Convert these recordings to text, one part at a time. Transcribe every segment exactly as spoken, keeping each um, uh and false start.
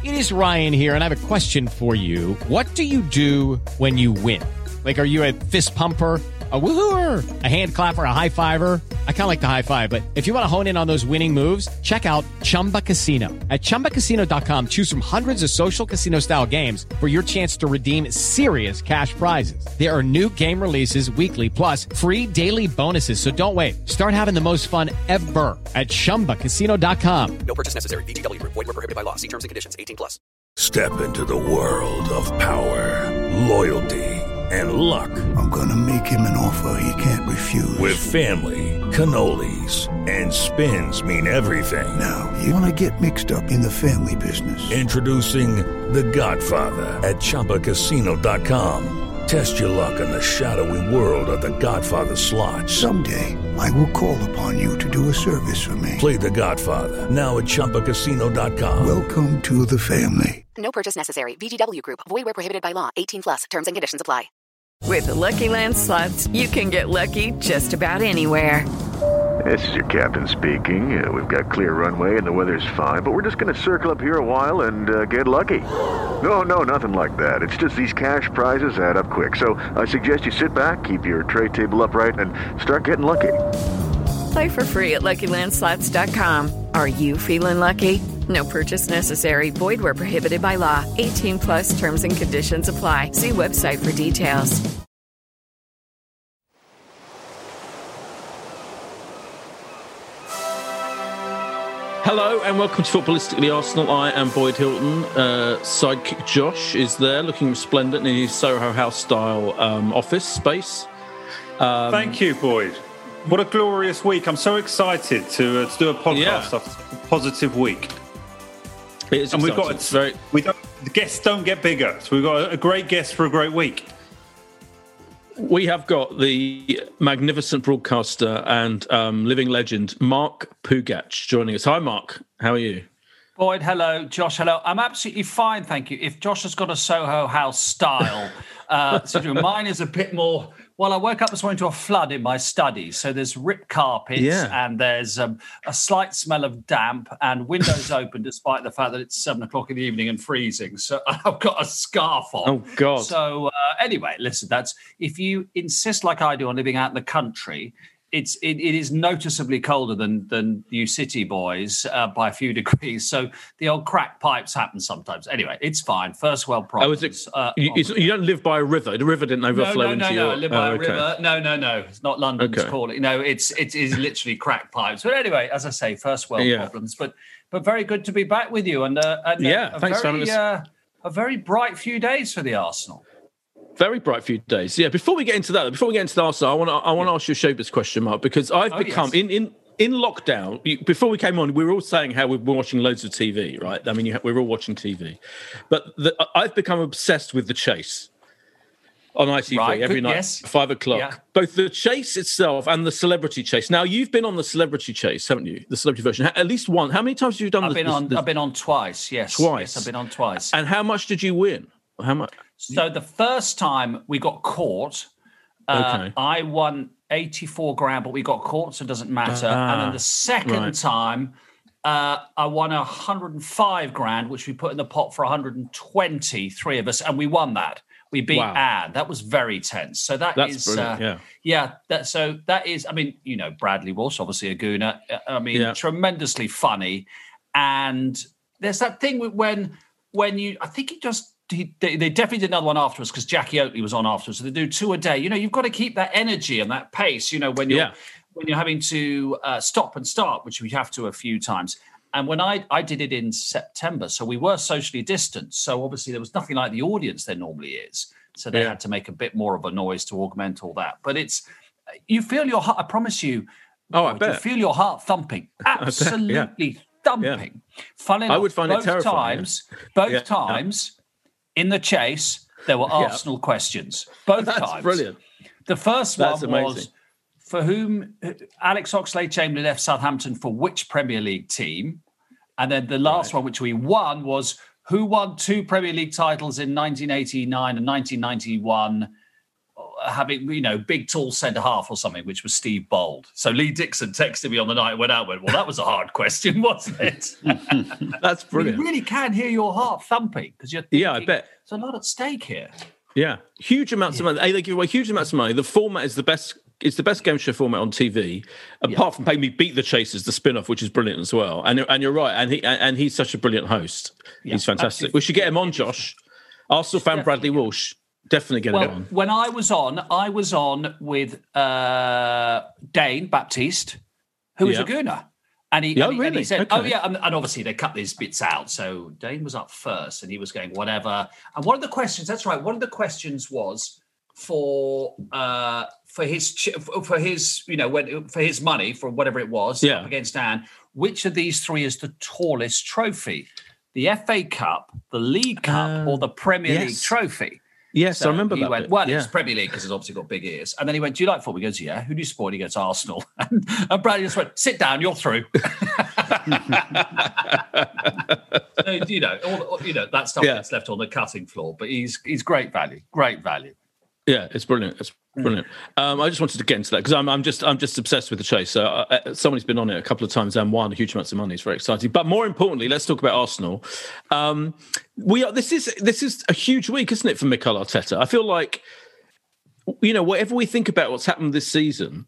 It is Ryan here, and I have a question for you. What do you do when you win? Like, are you a fist pumper, a woohooer, a hand clapper, a high fiver? I kind of like the high five, but if you want to hone in on those winning moves, check out Chumba Casino. At chumba casino dot com, choose from hundreds of social casino style games for your chance to redeem serious cash prizes. There are new game releases weekly, plus free daily bonuses. So don't wait. Start having the most fun ever at chumba casino dot com. No purchase necessary. V G W Group. Void where prohibited by law. See terms and conditions. eighteen plus. Step into the world of power, loyalty, and luck. I'm gonna make him an offer he can't refuse. With family, cannolis, and spins mean everything. Now, you wanna get mixed up in the family business. Introducing The Godfather at chumba casino dot com. Test your luck in the shadowy world of The Godfather slot. Someday, I will call upon you to do a service for me. Play The Godfather, now at chumba casino dot com. Welcome to the family. No purchase necessary. V G W Group. Void where prohibited by law. eighteen plus. Terms and conditions apply. With the Lucky Land Slots, you can get lucky just about anywhere. This is your captain speaking. Uh, we've got clear runway and the weather's fine, but we're just going to circle up here a while and uh, get lucky. No, no, nothing like that. It's just these cash prizes add up quick. So I suggest you sit back, keep your tray table upright, and start getting lucky. Play for free at lucky land slots dot com. Are you feeling lucky? No purchase necessary. Void where prohibited by law. eighteen plus terms and conditions apply. See website for details. Hello and welcome to Footballistically Arsenal. I am Boyd Hilton. Uh, sidekick Josh is there, looking resplendent in his Soho House style um, office space. Um, Thank you, Boyd. What a glorious week! I'm so excited to, uh, to do a podcast yeah. after a positive week. It is and exciting. we've got it's very. We don't, the guests don't get bigger, so we've got a great guest for a great week. We have got the magnificent broadcaster and um, living legend, Mark Pugac, joining us. Hi, Mark. How are you? Boyd, hello. Josh, hello. I'm absolutely fine, thank you. If Josh has got a Soho House style, uh, so mine is a bit more... Well, I woke up this morning to a flood in my study. So there's ripped carpets yeah. and there's um, a slight smell of damp and windows open despite the fact that it's seven o'clock in the evening and freezing. So I've got a scarf on. Oh, God. So uh, anyway, listen, that's if you insist like I do on living out in the country, it's it, it is noticeably colder than than you city boys uh, by a few degrees. So the old crack pipes happen sometimes. Anyway, it's fine. First world problems. Oh, is it, uh, you, you don't live by a river. The river didn't overflow no, no, into no, your... No, I live by oh, a okay. river. No, no, no. It's not London's okay. calling. No, it's it is literally crack pipes. But anyway, as I say, first world yeah. problems. But but very good to be back with you. And, uh, and yeah, uh, a thanks very, for having us. Uh, a very bright few days for the Arsenal. Very bright few days. Yeah, before we get into that, before we get into the Arsenal, I want to I want to ask you a showbiz question, Mark, because I've Oh, become, yes. in, in, in lockdown, you- before we came on, we were all saying how we've been watching loads of T V, right? I mean, you ha- we were all watching T V. But the, I've become obsessed with The Chase on I T V Right, every good, night, yes. five o'clock. Yeah. Both The Chase itself and The Celebrity Chase. Now, you've been on The Celebrity Chase, haven't you? The celebrity version. At least one. How many times have you done I've the, been the, on. the, I've been on twice. Yes, Twice? Yes, I've been on twice. And how much did you win? How much? So the first time we got caught, uh, Okay. I won eighty-four grand, but we got caught, so it doesn't matter. Ah, and then the second right. time, uh, I won one hundred five grand, which we put in the pot for one hundred twenty, three of us, and we won that. We beat Wow. Anne. That was very tense. So that That's is, brilliant, uh, yeah. yeah. That so that is. I mean, you know, Bradley Walsh, obviously a gooner. I mean, Yeah. tremendously funny. And there's that thing with when when you. I think he just. He, they, they definitely did another one afterwards because Jackie Oatley was on afterwards. So they do two a day. You know, you've got to keep that energy and that pace. You know, when you're Yeah. when you're having to uh, stop and start, which we have to a few times. And when I I did it in September, so we were socially distanced. So obviously there was nothing like the audience there normally is. So they Yeah. had to make a bit more of a noise to augment all that. But it's you feel your heart. I promise you. Oh, I you bet. feel your heart thumping. bet, Absolutely yeah. thumping. Funnily I enough, would find it both terrifying, times, both Yeah. times. In the chase, there were Yeah. Arsenal questions. Both That's times. brilliant. The first That's one was amazing. for whom Alex Oxlade-Chamberlain left Southampton for which Premier League team? And then the last one, which we won, was who won two Premier League titles in nineteen eighty-nine and nineteen ninety-one? having, you know, big, tall centre half or something, which was Steve Bold. So Lee Dixon texted me on the night it went out, went, well, that was a hard question, wasn't it? That's brilliant. You really can hear your heart thumping because you're thinking, yeah, I bet. There's a lot at stake here. Yeah, huge amounts yeah. of money. They give away huge amounts of money. The format is the best. It's the best game show format on T V, apart yeah. from paying me Beat the Chasers, the spin-off, which is brilliant as well. And and you're right, and he and he's such a brilliant host. Yeah, he's fantastic. We should get him on, Josh. Arsenal fan Bradley Walsh. Definitely get well, him on. When I was on, I was on with uh, Dane Baptiste, who was yeah. a Gooner. And he, oh, and, he really? and he said, okay. oh, yeah. And, and obviously they cut these bits out. So Dane was up first and he was going, whatever. And one of the questions, that's right, one of the questions was for uh, for his, for his, you know, when, for his money, for whatever it was, yeah. up against Dan, which of these three is the tallest trophy? The F A Cup, the League Cup, uh, or the Premier yes. League trophy? Yes, so I remember he that. Went, bit. well, yeah. it's Premier League because it's obviously got big ears. And then he went, do you like football? He goes, yeah. Who do you support? He goes, Arsenal. And, and Bradley just went, sit down, you're through. so, you know, all, you know, that stuff yeah. gets left on the cutting floor. But he's he's great value, great value. Yeah, it's brilliant. It's brilliant. Mm. Um, I just wanted to get into that because I'm, I'm just I'm just obsessed with the chase. So uh, somebody's been on it a couple of times and won huge amounts of money. It's very exciting. But more importantly, let's talk about Arsenal. Um, we are. This is this is a huge week, isn't it, for Mikel Arteta? I feel like, you know, whatever we think about what's happened this season,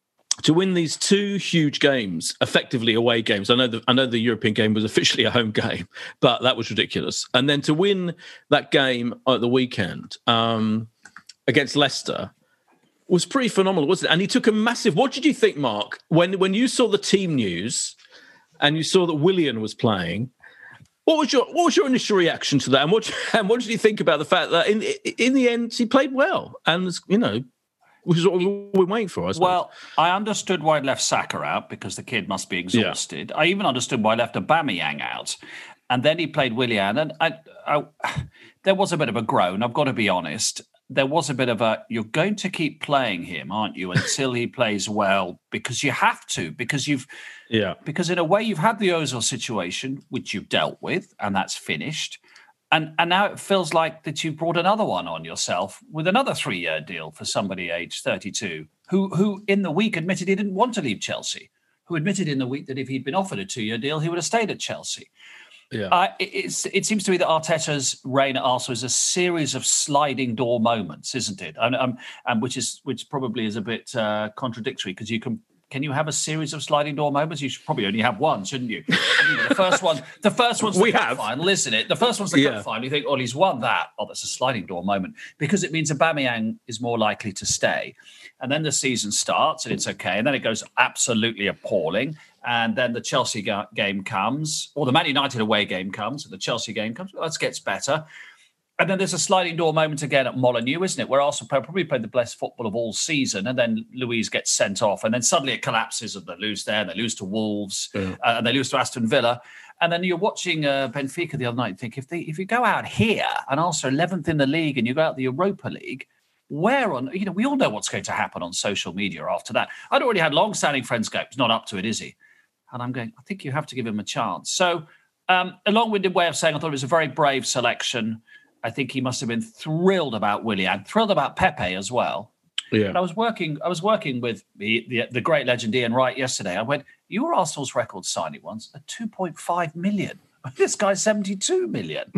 to win these two huge games, effectively away games. I know the I know the European game was officially a home game, but that was ridiculous. And then to win that game at the weekend. Um, against Leicester was pretty phenomenal, wasn't it? And he took a massive... What did you think, Mark, when, when you saw the team news and you saw that Willian was playing? What was your what was your initial reaction to that? And what and what did you think about the fact that in in the end he played well? And, you know, which is what we we're waiting for, I suppose. Well, I understood why he left Saka out because the kid must be exhausted. Yeah. I even understood why he left Aubameyang out. And then he played Willian. And I, I, there was a bit of a groan, I've got to be honest. There was a bit of a, you're going to keep playing him, aren't you, until he plays well, because you have to, because you've, yeah, because in a way you've had the Ozil situation, which you've dealt with, and that's finished. And and now it feels like that you've brought another one on yourself with another three-year deal for somebody aged thirty-two, who who in the week admitted he didn't want to leave Chelsea, who admitted in the week that if he'd been offered a two-year deal, he would have stayed at Chelsea. Yeah, uh, it, it's, it seems to me that Arteta's reign at Arsenal is a series of sliding door moments, isn't it? And, um, and which is which probably is a bit uh, contradictory because you can can you have a series of sliding door moments? You should probably only have one, shouldn't you? you know, the first one, the first one's the we cup have. final, isn't it? The first one's the yeah. cup final. You think, oh, he's won that. Oh, that's a sliding door moment because it means Aubameyang is more likely to stay. And then the season starts and it's okay, and then it goes absolutely appalling. And then the Chelsea ga- game comes, or the Man United away game comes, and the Chelsea game comes. Well, that gets better. And then there's a sliding door moment again at Molineux, isn't it? Where Arsenal probably played the best football of all season. And then Luiz gets sent off. And then suddenly it collapses and they lose there. And they lose to Wolves. Yeah. Uh, and they lose to Aston Villa. And then you're watching uh, Benfica the other night and think, if they if you go out here and Arsenal are eleventh in the league and you go out the Europa League, where on, you know, we all know what's going to happen on social media after that. I'd already had long-standing friends go, he's not up to it, is he? And I'm going, I think you have to give him a chance. So um, a long-winded way of saying I thought it was a very brave selection. I think he must have been thrilled about Willian, thrilled about Pepe as well. Yeah. But I was working I was working with the, the, the great legend Ian Wright yesterday. I went, you were Arsenal's record signing once at two point five million. This guy's seventy-two million.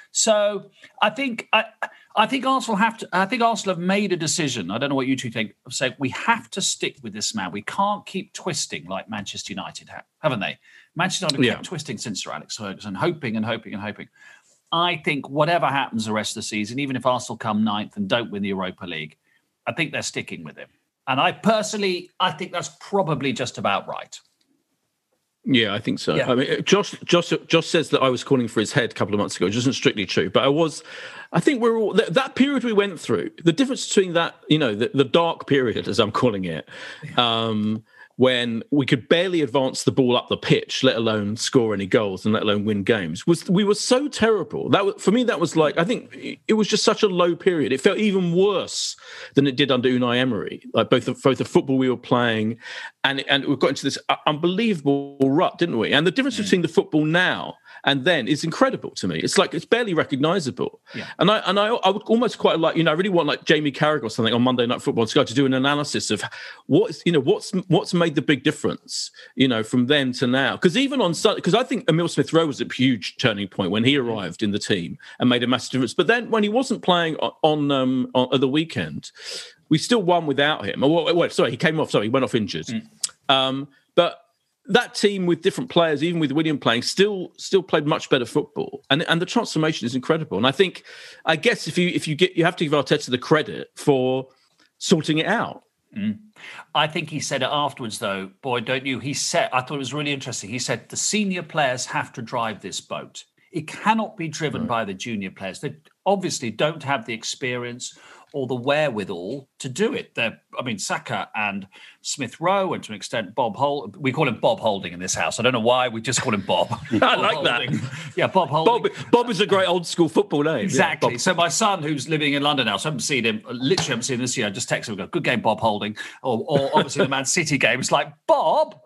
So I think I, I think Arsenal have to. I think Arsenal have made a decision. I don't know what you two think. Of saying we have to stick with this man. We can't keep twisting like Manchester United have, haven't they? Manchester United yeah. kept twisting since Sir Alex Ferguson, hoping and hoping and hoping. I think whatever happens the rest of the season, even if Arsenal come ninth and don't win the Europa League, I think they're sticking with him. And I personally, I think that's probably just about right. Yeah, I think so. Yeah. I mean, Josh, Josh, Josh says that I was calling for his head a couple of months ago, which isn't strictly true. But I was, I think we're all that, that period we went through. The difference between that, you know, the, the dark period, as I'm calling it, um, when we could barely advance the ball up the pitch, let alone score any goals and let alone win games, was we were so terrible. That was, for me, that was like, I think it was just such a low period. It felt even worse than it did under Unai Emery. Like both the, both the football we were playing and and we got into this unbelievable rut, didn't we? And the difference mm. between the football now and then it's incredible to me. It's like it's barely recognisable. Yeah. And I and I, I would almost quite like, you know, I really want like Jamie Carragher or something on Monday Night Football to go to do an analysis of what's, you know, what's what's made the big difference, you know, from then to now. Because even on Sunday, because I think Emile Smith-Rowe was a huge turning point when he arrived in the team and made a massive difference. But then when he wasn't playing on, on, um, on at the weekend, we still won without him. Oh, well, sorry, he came off. Sorry, he went off injured. Mm. Um, but that team with different players, even with Willian playing, still still played much better football, and and the transformation is incredible. And I think, I guess if you if you get, you have to give Arteta the credit for sorting it out. Mm. I think he said it afterwards, though. Boy, don't you? He said, I thought it was really interesting. He said the senior players have to drive this boat. It cannot be driven right. by the junior players. They obviously don't have the experience or the wherewithal to do it. They're, I mean, Saka and Smith-Rowe, and to an extent Bob Holding. We call him Bob Holding in this house. I don't know why, we just call him Bob. I Bob like Holding. that. Yeah, Bob Holding. Bob, Bob is a great old school football name. Exactly. Yeah, so my son, who's living in London now, so I haven't seen him, literally haven't seen him this year, I just texted him, go, good game, Bob Holding. Or, or obviously the Man City game. It's like, Bob!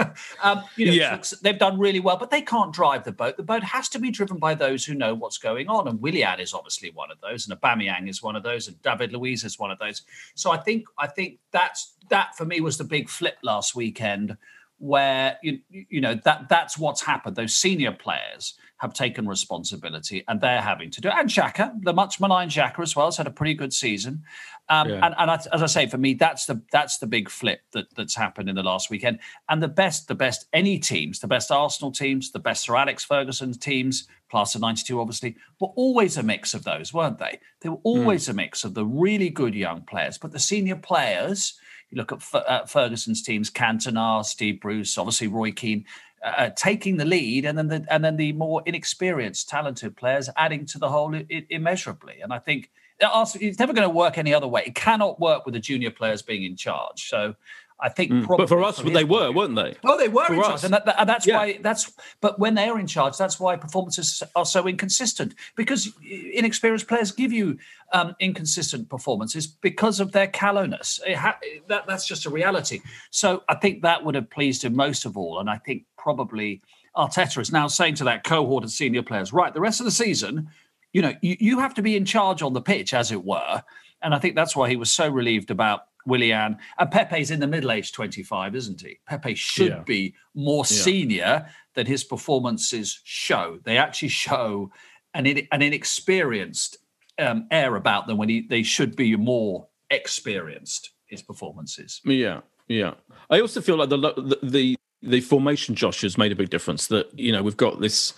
um, you know, yeah. They've done really well, but they can't drive the boat. The boat has to be driven by those who know what's going on. And Willian is obviously one of those, and Aubameyang is one of those, and David Luiz is one of those. So I think I think that's that for me was the big flip last weekend, where you you know that that's what's happened. Those senior players have taken responsibility, and they're having to do it. And Xhaka, the much maligned Xhaka as well, has had a pretty good season. Um, yeah. And, and as I say, for me, that's the that's the big flip that that's happened in the last weekend. And the best, the best any teams, the best Arsenal teams, the best Sir Alex Ferguson teams, class of ninety-two, obviously, were always a mix of those, weren't they? They were always mm. a mix of the really good young players, but the senior players. You look at F- uh, Ferguson's teams: Cantona, Steve Bruce, obviously Roy Keane. Uh, taking the lead, and then the and then the more inexperienced, talented players adding to the whole I- immeasurably. And I think it's never going to work any other way. It cannot work with the junior players being in charge. So I think, mm. but for us, they were, weren't they? Oh, they were for in us. charge, and, that, that, and that's yeah. why. That's but when they are in charge, that's why performances are so inconsistent. Because inexperienced players give you um, inconsistent performances because of their callowness. It ha- that, that's just a reality. So I think that would have pleased him most of all, and I think probably Arteta is now saying to that cohort of senior players, right, the rest of the season, you know, you, you have to be in charge on the pitch, as it were. And I think that's why he was so relieved about Willian. And Pepe's in the middle age twenty-five, isn't he? Pepe should yeah. be more yeah. senior than his performances show. They actually show an, in, an inexperienced um, air about them when he, they should be more experienced, his performances. Yeah, yeah. I also feel like the the the, the formation, Josh, has made a big difference. That, you know, we've got this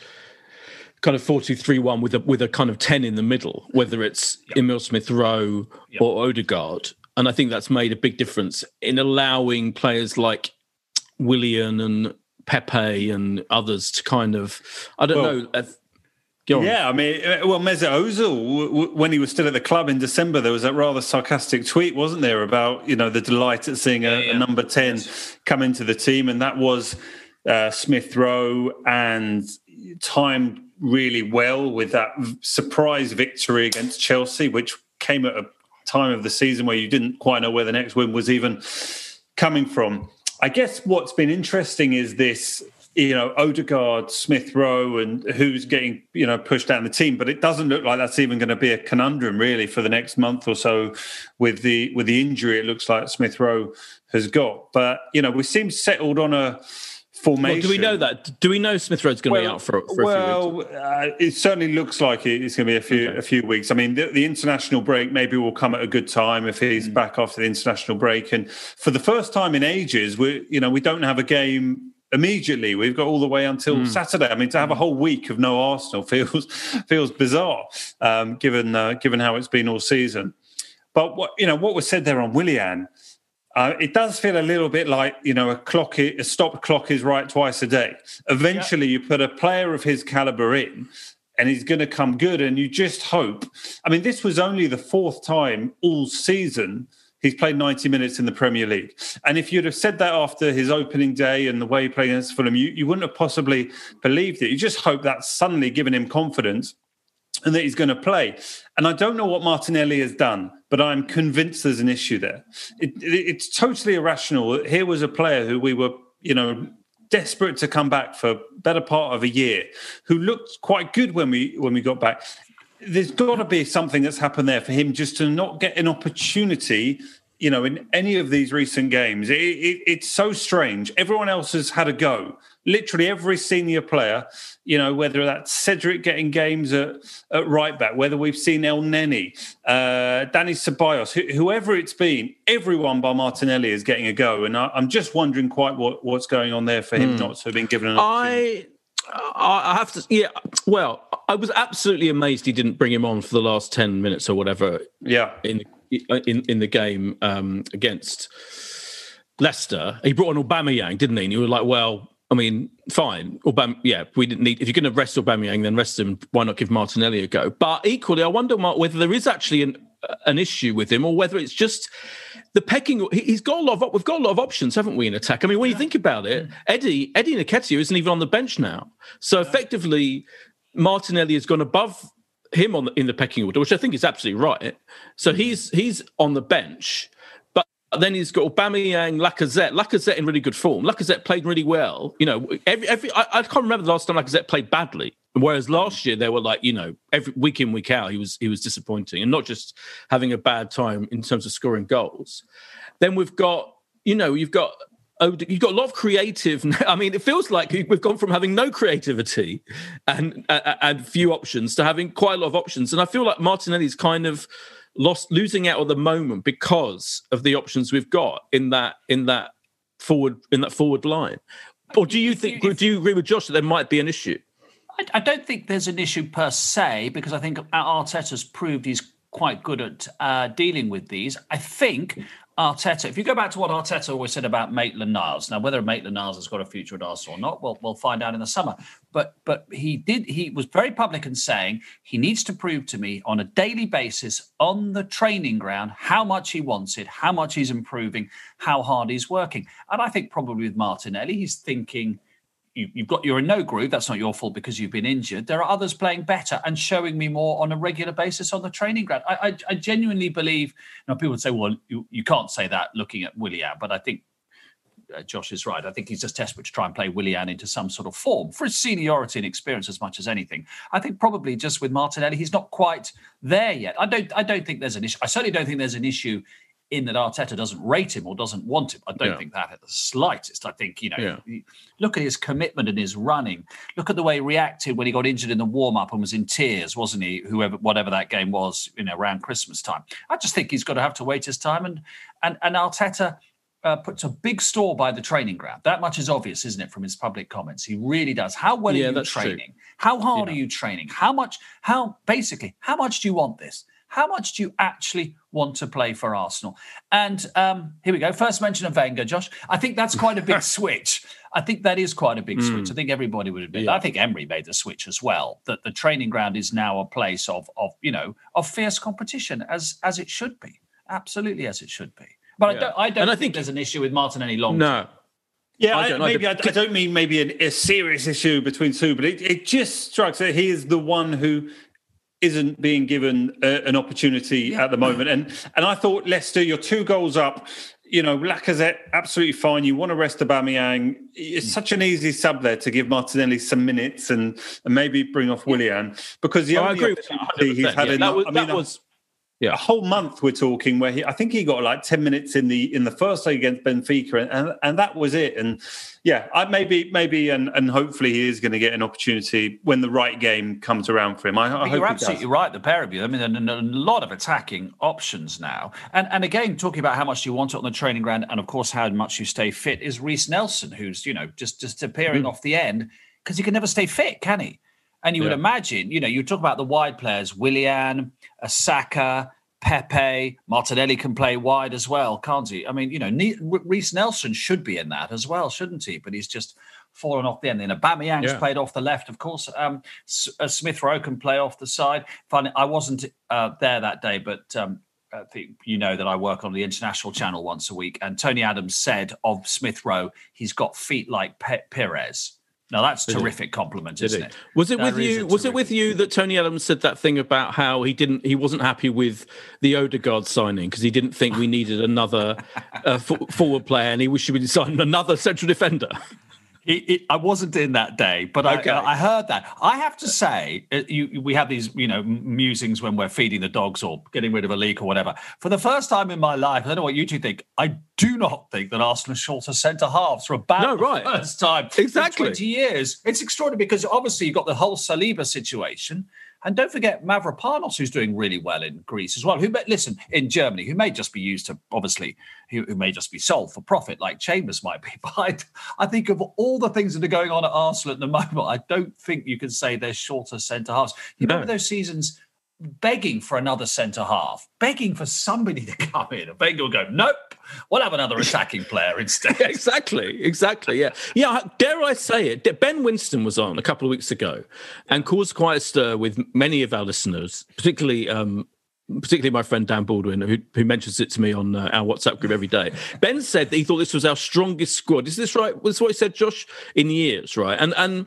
kind of four two three one with a with a kind of ten in the middle, whether it's yep. Emile Smith-Rowe yep. or Odegaard. And I think that's made a big difference in allowing players like Willian and Pepe and others to kind of, I don't well, know. Uh, go on. Yeah, I mean, well, Mesut Ozil, when he was still at the club in December, there was that rather sarcastic tweet, wasn't there, about, you know, the delight at seeing a, yeah, yeah. a number ten yes. come into the team. And that was uh, Smith-Rowe, and timed really well with that surprise victory against Chelsea, which came at a time of the season where you didn't quite know where the next win was even coming from. I guess what's been interesting is this, you know, Odegaard, Smith-Rowe, and who's getting, you know, pushed down the team. But it doesn't look like that's even going to be a conundrum really for the next month or so with the with the injury it looks like Smith-Rowe has got. But, you know, we seem settled on a formation. Well, do we know that? Do we know Smith-Rowe's going to well, be out for, for well, a few weeks? Well, uh, it certainly looks like it's going to be a few okay. a few weeks. I mean, the, the international break maybe will come at a good time if he's mm. back after the international break. And for the first time in ages, we you know we don't have a game immediately. We've got all the way until mm. Saturday. I mean, to have a whole week of no Arsenal feels feels bizarre, um, given uh, given how it's been all season. But what you know, what was said there on Willian. Uh, it does feel a little bit like, you know, a clock, a stop clock is right twice a day. Eventually, yeah. you put a player of his caliber in, and he's going to come good. And you just hope. I mean, this was only the fourth time all season he's played ninety minutes in the Premier League. And if you'd have said that after his opening day and the way he played against Fulham, you, you wouldn't have possibly believed it. You just hope that's suddenly given him confidence and that he's going to play. And I don't know what Martinelli has done, but I'm convinced there's an issue there. It, it, it's totally irrational. Here was a player who we were, you know, desperate to come back for better part of a year, who looked quite good when we when we got back. There's got to be something that's happened there for him just to not get an opportunity, you know, in any of these recent games. It, it, it's so strange. Everyone else has had a go. Literally every senior player, you know, whether that's Cedric getting games at, at right back, whether we've seen El Neni, uh, Danny Ceballos, wh- whoever it's been, everyone by Martinelli is getting a go. And I, I'm just wondering quite what, what's going on there for him Mm. not to have been given an opportunity. I, I have to, yeah. Well, I was absolutely amazed he didn't bring him on for the last ten minutes or whatever. Yeah, in in in the game um, against Leicester, he brought on Aubameyang, didn't he? And you were like, well, I mean, fine, Aubame, yeah, we didn't need. If you're going to rest Aubameyang, then rest him. Why not give Martinelli a go? But equally, I wonder, Mark, whether there is actually an an issue with him, or whether it's just the pecking. He's got a lot of. We've got a lot of options, haven't we, in attack? I mean, when you think about it, Eddie Eddie Nketiah isn't even on the bench now. So effectively, Martinelli has gone above him on the, in the pecking order, which I think is absolutely right. So he's he's on the bench. Then he's got Aubameyang, Lacazette. Lacazette in really good form. Lacazette played really well. You know, every every I, I can't remember the last time Lacazette played badly. Whereas last year they were like, you know, every week in, week out, he was he was disappointing, and not just having a bad time in terms of scoring goals. Then we've got, you know, you've got oh, you've got a lot of creative. I mean, it feels like we've gone from having no creativity and uh, and few options to having quite a lot of options. And I feel like Martinelli's kind of lost, losing out at the moment because of the options we've got in that in that forward in that forward line. Or do you think? Do you agree with Josh that there might be an issue? I, I don't think there's an issue per se, because I think Arteta's proved he's quite good at uh, dealing with these. I think Arteta, if you go back to what Arteta always said about Maitland-Niles, now whether Maitland-Niles has got a future at Arsenal or not, we'll, we'll find out in the summer. But but he did. He was very public in saying he needs to prove to me on a daily basis on the training ground how much he wants it, how much he's improving, how hard he's working. And I think probably with Martinelli, he's thinking, You, you've got you're in no groove. That's not your fault because you've been injured. There are others playing better and showing me more on a regular basis on the training ground. I, I, I genuinely believe. You know, people would say, "Well, you, you can't say that looking at Willian," but I think uh, Josh is right. I think he's just desperate to try and play Willian into some sort of form for his seniority and experience as much as anything. I think probably just with Martinelli, he's not quite there yet. I don't. I don't think there's an issue. I certainly don't think there's an issue in that Arteta doesn't rate him or doesn't want him. I don't yeah. think that at the slightest. I think, you know, yeah. look at his commitment and his running. Look at the way he reacted when he got injured in the warm-up and was in tears, wasn't he? Whoever, whatever that game was, you know, around Christmas time. I just think he's got to have to wait his time. And and, and Arteta uh, puts a big store by the training ground. That much is obvious, isn't it, from his public comments? He really does. How well yeah, are you training? True. How hard yeah. are you training? How much, how, basically, how much do you want this? How much do you actually want to play for Arsenal? And um, here we go. First mention of Wenger, Josh. I think that's quite a big switch. I think that is quite a big mm. switch. I think everybody would admit. Yeah. I think Emery made the switch as well, that the training ground is now a place of, of you know, of fierce competition, as as it should be. Absolutely as it should be. But yeah. I don't, I don't think, I think there's an issue with Martinelli long term. No. Yeah, I don't, I, maybe I, I don't mean maybe an, a serious issue between two, but it, it just strikes that he is the one who isn't being given a, an opportunity yeah. at the moment. And and I thought, Leicester, you're two goals up. You know, Lacazette, absolutely fine. You want to rest Aubameyang. It's mm. such an easy sub there to give Martinelli some minutes and, and maybe bring off Willian. Because the oh, only I agree opportunity he's had yeah, in... That was, I mean, that was yeah. a whole month we're talking where he, I think he got like ten minutes in the in the first leg against Benfica, and, and, and that was it. And yeah, I maybe maybe and, and hopefully he is going to get an opportunity when the right game comes around for him. I, I hope you're absolutely right, the pair of you. I mean, there are a lot of attacking options now. And and again, talking about how much you want it on the training ground, and of course how much you stay fit, is Reece Nelson, who's, you know, just just appearing mm. off the end because he can never stay fit, can he? And you yeah. would imagine, you know, you talk about the wide players, Willian, Saka, Pepe, Martinelli can play wide as well, can't he? I mean, you know, Reece Nelson should be in that as well, shouldn't he? But he's just fallen off the end. Then Aubameyang's yeah. played off the left, of course. Um, uh, Smith Rowe can play off the side. Funny, I wasn't uh, there that day, but um, I think you know that I work on the international channel once a week. And Tony Adams said of Smith Rowe, he's got feet like Pe- Perez. Now that's a terrific compliment, Did isn't it? it? Was it that with you? Was it with you that Tony Adams said that thing about how he didn't, he wasn't happy with the Odegaard signing because he didn't think we needed another uh, f- forward player, and he wished we would sign another central defender? It, it, I wasn't in that day, but Okay. I, I heard that. I have to say, uh, you, we have these, you know, musings when we're feeding the dogs or getting rid of a leak or whatever. For the first time in my life, I don't know what you two think, I do not think that Arsenal shorter centre halves for about No, right. the first time Exactly. in twenty years. It's extraordinary because obviously you've got the whole Saliba situation. And don't forget Mavropanos, who's doing really well in Greece as well. Who, may, listen, in Germany, who may just be used to, obviously, who, who may just be sold for profit, like Chambers might be. But I, I think of all the things that are going on at Arsenal at the moment, I don't think you can say they're shorter centre halves. You No. remember those seasons begging for another centre half, begging for somebody to come in, and Wenger will go, nope, we'll have another attacking player instead. Exactly, exactly. Yeah, yeah. Dare I say it? Ben Winston was on a couple of weeks ago and caused quite a stir with many of our listeners, particularly, um, particularly my friend Dan Baldwin, who, who mentions it to me on uh, our WhatsApp group every day. Ben said that he thought this was our strongest squad. Is this right? Was this what he said, Josh? In years, right? And and.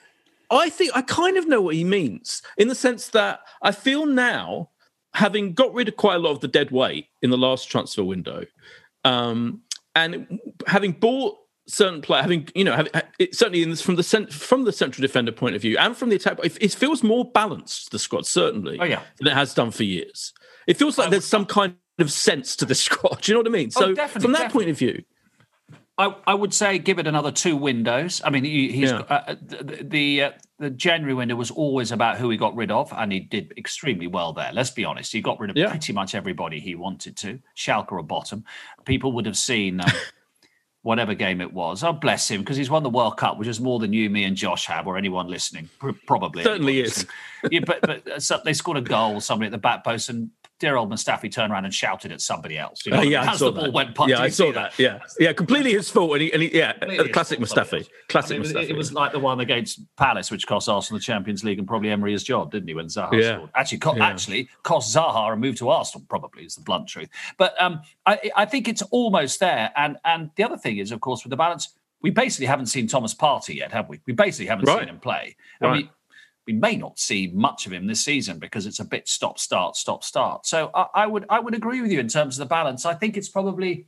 I think I kind of know what he means in the sense that I feel now, having got rid of quite a lot of the dead weight in the last transfer window, um, and having bought certain players, having you know, having, it, certainly in this, from the cent, from the central defender point of view and from the attack, it, it feels more balanced, the squad certainly, Oh, yeah. than it has done for years. It feels like there's some kind of sense to the squad. Do you know what I mean? So Oh, definitely, from that definitely. point of view. I, I would say give it another two windows. I mean, he, he's Yeah. uh, the the, uh, the January window was always about who he got rid of, and he did extremely well there. Let's be honest, he got rid of Yeah. pretty much everybody he wanted to. Schalke are bottom. People would have seen um, whatever game it was. Oh, bless him, because he's won the World Cup, which is more than you, me, and Josh have, or anyone listening. Pr- Probably Certainly anyone is. listening. Yeah, but but uh, so they scored a goal, somebody at the back post, and dear old Mustafi turned around and shouted at somebody else. You know Uh, what I yeah, mean? I As saw the ball that. went past. Yeah, Did I you saw see that. Yeah, yeah, completely his fault. And he, and he yeah, Completely classic his fault, Mustafi. Classic I mean, it, was, Mustafi. it was like the one against Palace, which cost Arsenal the Champions League and probably Emery his job, didn't he? When Zaha Yeah. scored, actually, co- Yeah. actually cost Zaha a move to Arsenal. Probably is the blunt truth. But um, I, I think it's almost there. And and the other thing is, of course, with the balance, we basically haven't seen Thomas Partey yet, have we? We basically haven't Right. seen him play. And Right. we, we may not see much of him this season because it's a bit stop start stop start. So I, I would I would agree with you in terms of the balance. I think it's probably.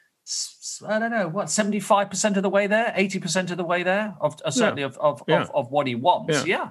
I don't know what seventy-five percent of the way there, eighty percent of the way there, of uh, certainly Yeah. of of, Yeah. of of what he wants. Yeah. Yeah,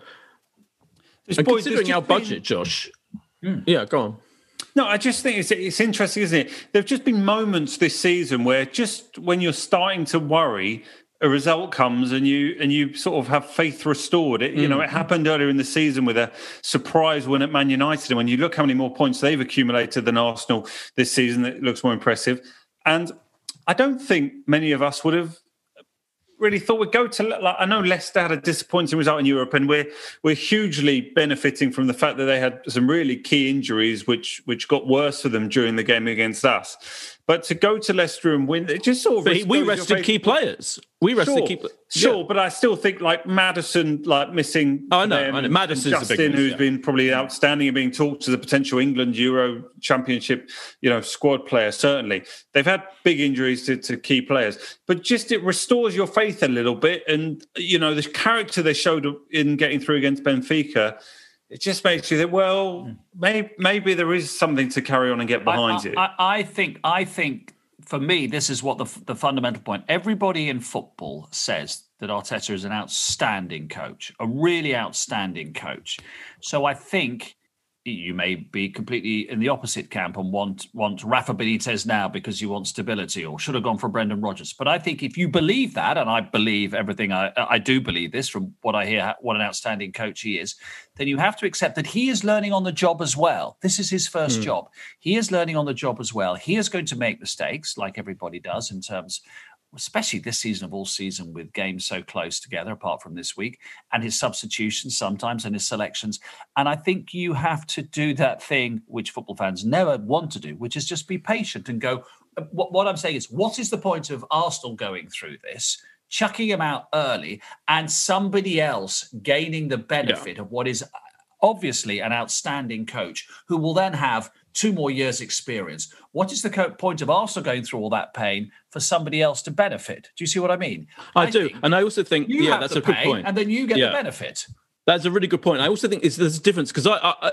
This And boy- considering there's our just been- budget, Josh. Yeah, go on. No, I just think it's, it's interesting, isn't it? There have just been moments this season where just when you're starting to worry, a result comes and you and you sort of have faith restored. It, you know, it happened earlier in the season with a surprise win at Man United. And when you look how many more points they've accumulated than Arsenal this season, it looks more impressive. And I don't think many of us would have really thought we'd go to, like, I know Leicester had a disappointing result in Europe, and we're we're hugely benefiting from the fact that they had some really key injuries, which which got worse for them during the game against us. But to go to Leicester and win, it just sort of But he- we restores your rested faith. key players. We rested Sure, key players. sure, but I still think like Madison, like missing. Oh, I know, them, I know. and Madison's a big Justin, miss, who's yeah. been probably outstanding and being talked as a potential England Euro Championship, you know, squad player. Certainly, they've had big injuries to, to key players, but just it restores your faith a little bit, and you know the character they showed in getting through against Benfica. It just makes you think, well, maybe maybe there is something to carry on and get behind I, it. I, I think I think for me this is what the the fundamental point. Everybody in football says that Arteta is an outstanding coach, a really outstanding coach. So I think you may be completely in the opposite camp and want want Rafa Benitez now because you want stability, or should have gone for Brendan Rodgers. But I think if you believe that, and I believe everything, I, I do believe this from what I hear, what an outstanding coach he is, then you have to accept that he is learning on the job as well. This is his first Mm. job. He is learning on the job as well. He is going to make mistakes like everybody does in terms, especially this season of all season with games so close together, apart from this week, and his substitutions sometimes and his selections. And I think you have to do that thing which football fans never want to do, which is just be patient and go, what, what I'm saying is, what is the point of Arsenal going through this, chucking him out early, and somebody else gaining the benefit of what is obviously an outstanding coach who will then have two more years experience? What is the co- point of Arsenal going through all that pain for somebody else to benefit? Do you see what I mean? I, do. think And I also think, you yeah, have that's the a good pain point. and then you get Yeah. the benefit. That's a really good point. I also think it's, there's a difference because I, I, I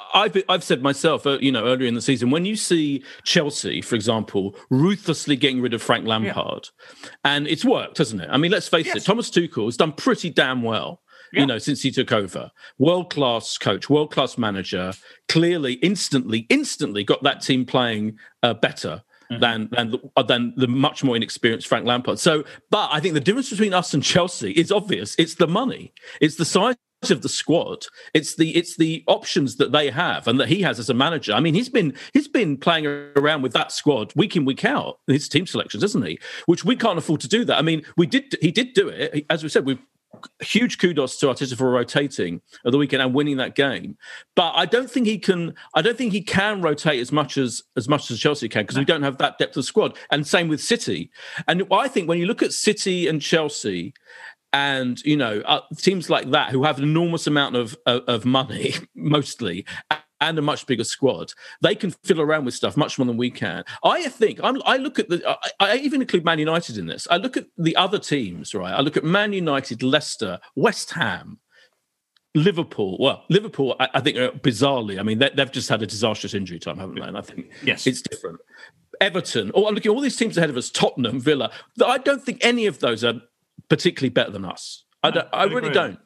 I've I've said myself, uh, you know, earlier in the season, when you see Chelsea, for example, ruthlessly getting rid of Frank Lampard, yeah. and it's worked, hasn't it? I mean, let's face yes. it, Thomas Tuchel has done pretty damn well. Yeah. You know, since he took over, world-class coach, world-class manager, clearly, instantly, instantly got that team playing uh, better mm-hmm. than than the, than the much more inexperienced Frank Lampard. So, but I think the difference between us and Chelsea is obvious. It's the money. It's the size of the squad. It's the it's the options that they have and that he has as a manager. I mean, he's been he's been playing around with that squad week in, week out, his team selections, isn't he? Which we can't afford to do that. I mean, we did he did do it. As we said, we've huge kudos to Arteta for rotating at the weekend and winning that game. But I don't think he can I don't think he can rotate as much as as much as Chelsea can, because no. we don't have that depth of squad. And same with City. And I think when you look at City and Chelsea and, you know, uh, teams like that who have an enormous amount of, of, of money, mostly, and a much bigger squad, they can fiddle around with stuff much more than we can. I think, I'm, I look at the, I, I even include Man United in this. I look at the other teams, right? I look at Man United, Leicester, West Ham, Liverpool. Well, Liverpool, I, I think, are bizarrely, I mean, they, they've just had a disastrous injury time, haven't they? And I think yes. it's different. Everton, or I'm looking at all these teams ahead of us, Tottenham, Villa. I don't think any of those are particularly better than us. I, don't, I, I really don't.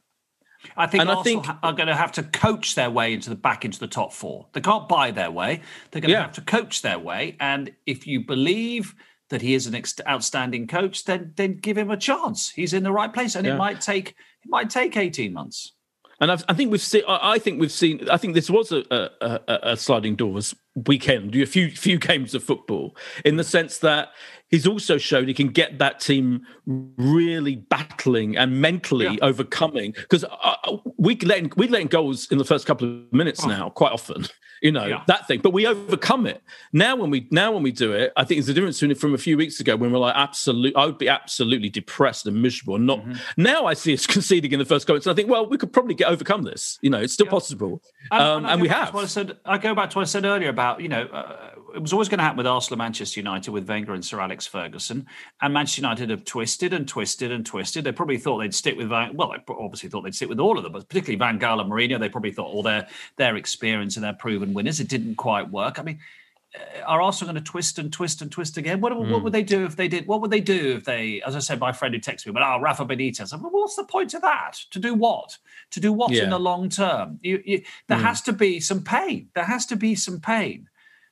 I think and Arsenal I think, are going to have to coach their way into the back into the top four. They can't buy their way. They're going to yeah. have to coach their way. And if you believe that he is an ex- outstanding coach, then then give him a chance. He's in the right place, and yeah. it might take it might take eighteen months. And I've, I think we've seen. I think we've seen. I think this was a, a, a sliding doors weekend. A few few games of football, in the sense that he's also showed he can get that team really battling and mentally yeah. overcoming. Because uh, we letting we letting goals in the first couple of minutes oh. now quite often. You know yeah. that thing, but we overcome it now. When we now when we do it, I think there's a difference between from a few weeks ago when we're like absolute. I would be absolutely depressed and miserable. And not mm-hmm. now. I see us conceding in the first goal, and I think, well, we could probably get overcome this. You know, it's still yeah. possible, and, um, and, and we have. I, said, I go back to what I said earlier about you know uh, it was always going to happen with Arsenal, Manchester United, with Wenger and Sir Alex Ferguson, and Manchester United have twisted and twisted and twisted. They probably thought they'd stick with Van. Well, they obviously thought they'd stick with all of them, but particularly Van Gaal and Mourinho. They probably thought all their their experience and their proven winners. It didn't quite work. I mean, are Arsenal going to twist and twist and twist again? What, mm. what would they do if they did? What would they do if they, as I said, my friend who texted me, but oh, Rafa Benitez. I mean, what's the point of that? To do what? To do what yeah. in the long term? You, you, there mm. has to be some pain. There has to be some pain.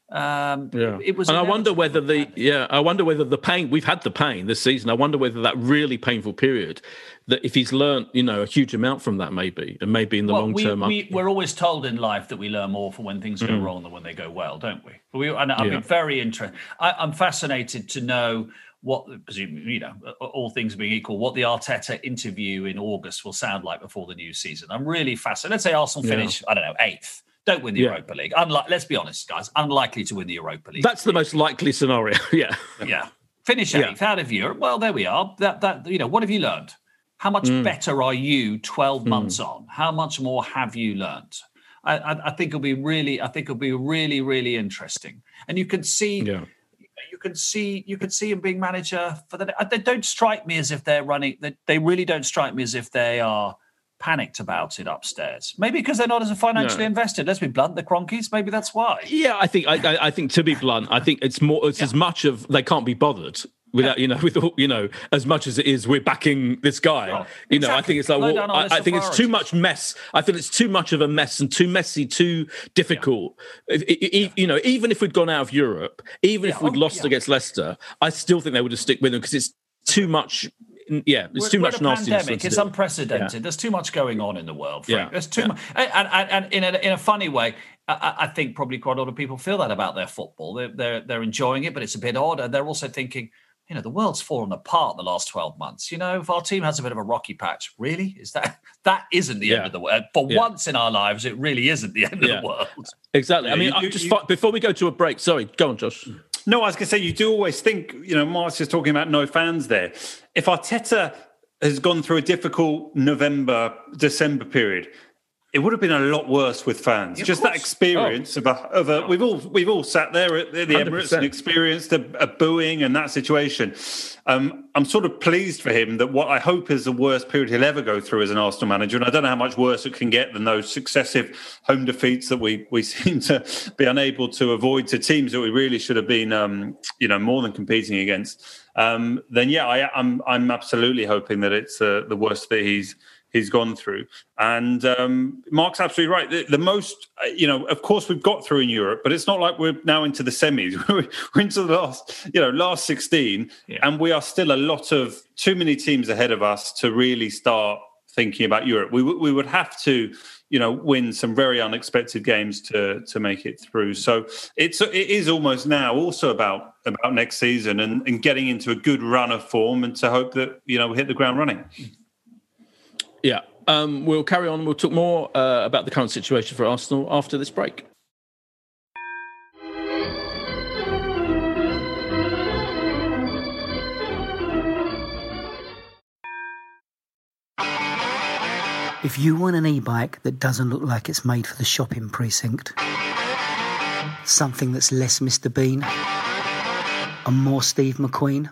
Um, yeah. it, it was, and I wonder whether the yeah, I wonder whether the pain we've had the pain this season. I wonder whether that really painful period, that if he's learned, you know, a huge amount from that, maybe, and maybe in the well, long we, term. We, we're always told in life that we learn more from when things go mm. wrong than when they go well, don't we? But we and I've yeah. been very interested. I'm fascinated to know what, because you know, all things being equal, what the Arteta interview in August will sound like before the new season. I'm really fascinated. Let's say Arsenal finish, yeah. I don't know, eighth. Don't win the yeah. Europa League. Unlike, let's be honest, guys, unlikely to win the Europa League. That's the most likely scenario. yeah. Yeah. Finish eighth yeah. out of Europe. Well, there we are. That that you know, what have you learned? How much mm. better are you twelve mm. months on? How much more have you learned? I, I, I think it'll be really, I think it'll be really, really interesting. And you can see, yeah. you can see, you can see him being manager for the. They don't strike me as if they're running. They, they really don't strike me as if they are panicked about it upstairs. Maybe because they're not as financially no. invested. Let's be blunt, the Cronkies. Maybe that's why. Yeah, I think. I, I think to be blunt, I think it's more. It's yeah. as much of they can't be bothered. Without yeah. you know, with you know, as much as it is, we're backing this guy. Oh, you exactly. know, I think it's like, well, I, I think it's too much mess. I feel it's too much of a mess and too messy, too difficult. Yeah. It, it, it, you know, even if we'd gone out of Europe, even yeah. if we'd oh, lost yeah. against Leicester, I still think they would have stick with them because it's too much. Yeah, it's we're, too we're much nastiness. Pandemic. It's unprecedented. Yeah. There's too much going on in the world. Frank. Yeah. There's too yeah. much, and, and, and in a in a funny way, I, I think probably quite a lot of people feel that about their football. They're, they're they're enjoying it, but it's a bit odd, and they're also thinking, you know, the world's fallen apart the last twelve months. You know, if our team has a bit of a rocky patch, really? Is that that isn't the yeah. end of the world? For yeah. once in our lives, it really isn't the end yeah. of the world. Exactly. Yeah, I mean, you, I'm you, just you, before we go to a break. Sorry, go on, Josh. No, I was going to say, you do always think, you know, Mark's is talking about no fans there. If Arteta has gone through a difficult November, December period, It would have been a lot worse with fans. Yeah, Just that experience oh. of a, of a we've all we've all sat there at the Emirates one hundred percent and experienced a, a booing and that situation. Um, I'm sort of pleased for him that what I hope is the worst period he'll ever go through as an Arsenal manager, and I don't know how much worse it can get than those successive home defeats that we we seem to be unable to avoid to teams that we really should have been, um, you know, more than competing against. Um, then yeah, I, I'm I'm absolutely hoping that it's uh, the worst that he's. he's gone through. And um, Mark's absolutely right. The, the most, you know, of course we've got through in Europe, but it's not like we're now into the semis. We're into the last, you know, last sixteen, yeah. and we are still a lot of, too many teams ahead of us to really start thinking about Europe. We, we would have to, you know, win some very unexpected games to to make it through. So it's it is almost now also about about next season and, and getting into a good run of form and to hope that, you know, we hit the ground running. Yeah, um, we'll carry on. We'll talk more uh, about the current situation for Arsenal after this break. If you want an e-bike that doesn't look like it's made for the shopping precinct, something that's less Mister Bean and more Steve McQueen,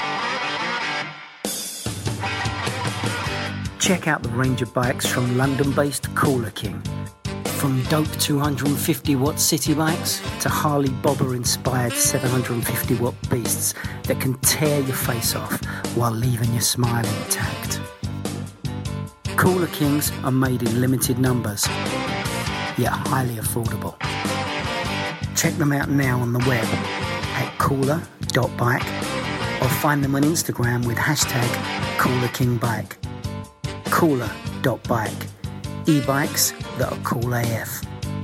check out the range of bikes from London-based Cooler King. From dope two hundred fifty watt city bikes to Harley Bobber-inspired seven hundred fifty watt beasts that can tear your face off while leaving your smile intact. Cooler Kings are made in limited numbers, yet highly affordable. Check them out now on the web at cooler dot bike or find them on Instagram with hashtag CoolerKingBike. cooler dot bike. E-bikes that are cool A F.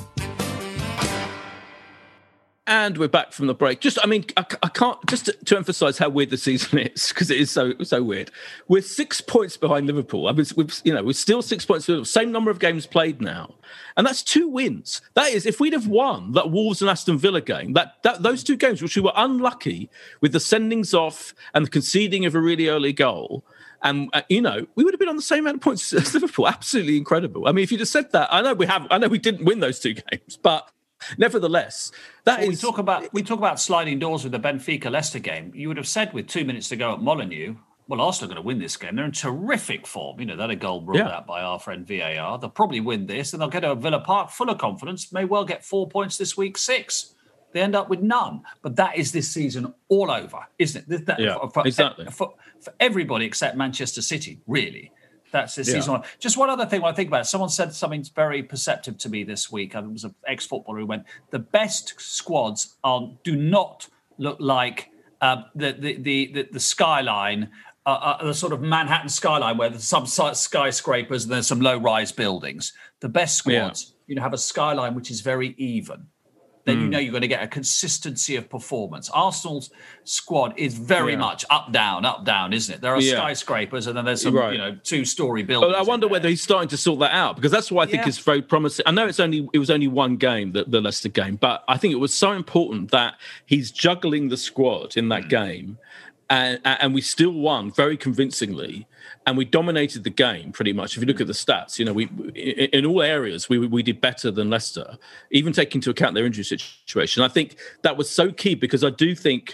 And we're back from the break. Just, I mean, I, I can't, just to, to emphasise how weird the season is, because it is so so weird. We're six points behind Liverpool. I mean, we've, you know, we're still six points, same number of games played now. And that's two wins. That is, if we'd have won that Wolves and Aston Villa game, that, that those two games, which we were unlucky with the sendings off and the conceding of a really early goal, and, uh, you know, we would have been on the same amount of points as Liverpool. Absolutely incredible. I mean, if you'd have said that, I know we have, I know we didn't win those two games, but nevertheless, that well, is... We talk about we talk about sliding doors with the Benfica-Leicester game. You would have said with two minutes to go at Molineux, well, Arsenal are going to win this game. They're in terrific form. You know, they had a goal ruled yeah. out by our friend V A R. They'll probably win this, and they'll get to Villa Park full of confidence, may well get four points this week, six. They end up with none. But that is this season all over, isn't it? That, yeah, for, for, exactly. For, for everybody except Manchester City, really. That's this yeah. season. Just one other thing when I think about it. Someone said something very perceptive to me this week. I think it was an ex-footballer who went, the best squads are, do not look like uh, the, the, the, the, the skyline, uh, uh, the sort of Manhattan skyline where there's some skyscrapers and there's some low-rise buildings. The best squads, yeah. you know, have a skyline which is very even. Then mm. you know you're going to get a consistency of performance. Arsenal's squad is very yeah. much up, down, up, down, isn't it? There are yeah. skyscrapers and then there's some, right. you know, two-story buildings. Well, I wonder whether he's starting to sort that out, because that's what I think yeah. is very promising. I know it's only it was only one game, the, the Leicester game, but I think it was so important that he's juggling the squad in that mm. game, and, and we still won very convincingly. And we dominated the game pretty much. If you look at the stats, you know, we in, in all areas we we did better than Leicester, even taking into account their injury situation. I think that was so key, because I do think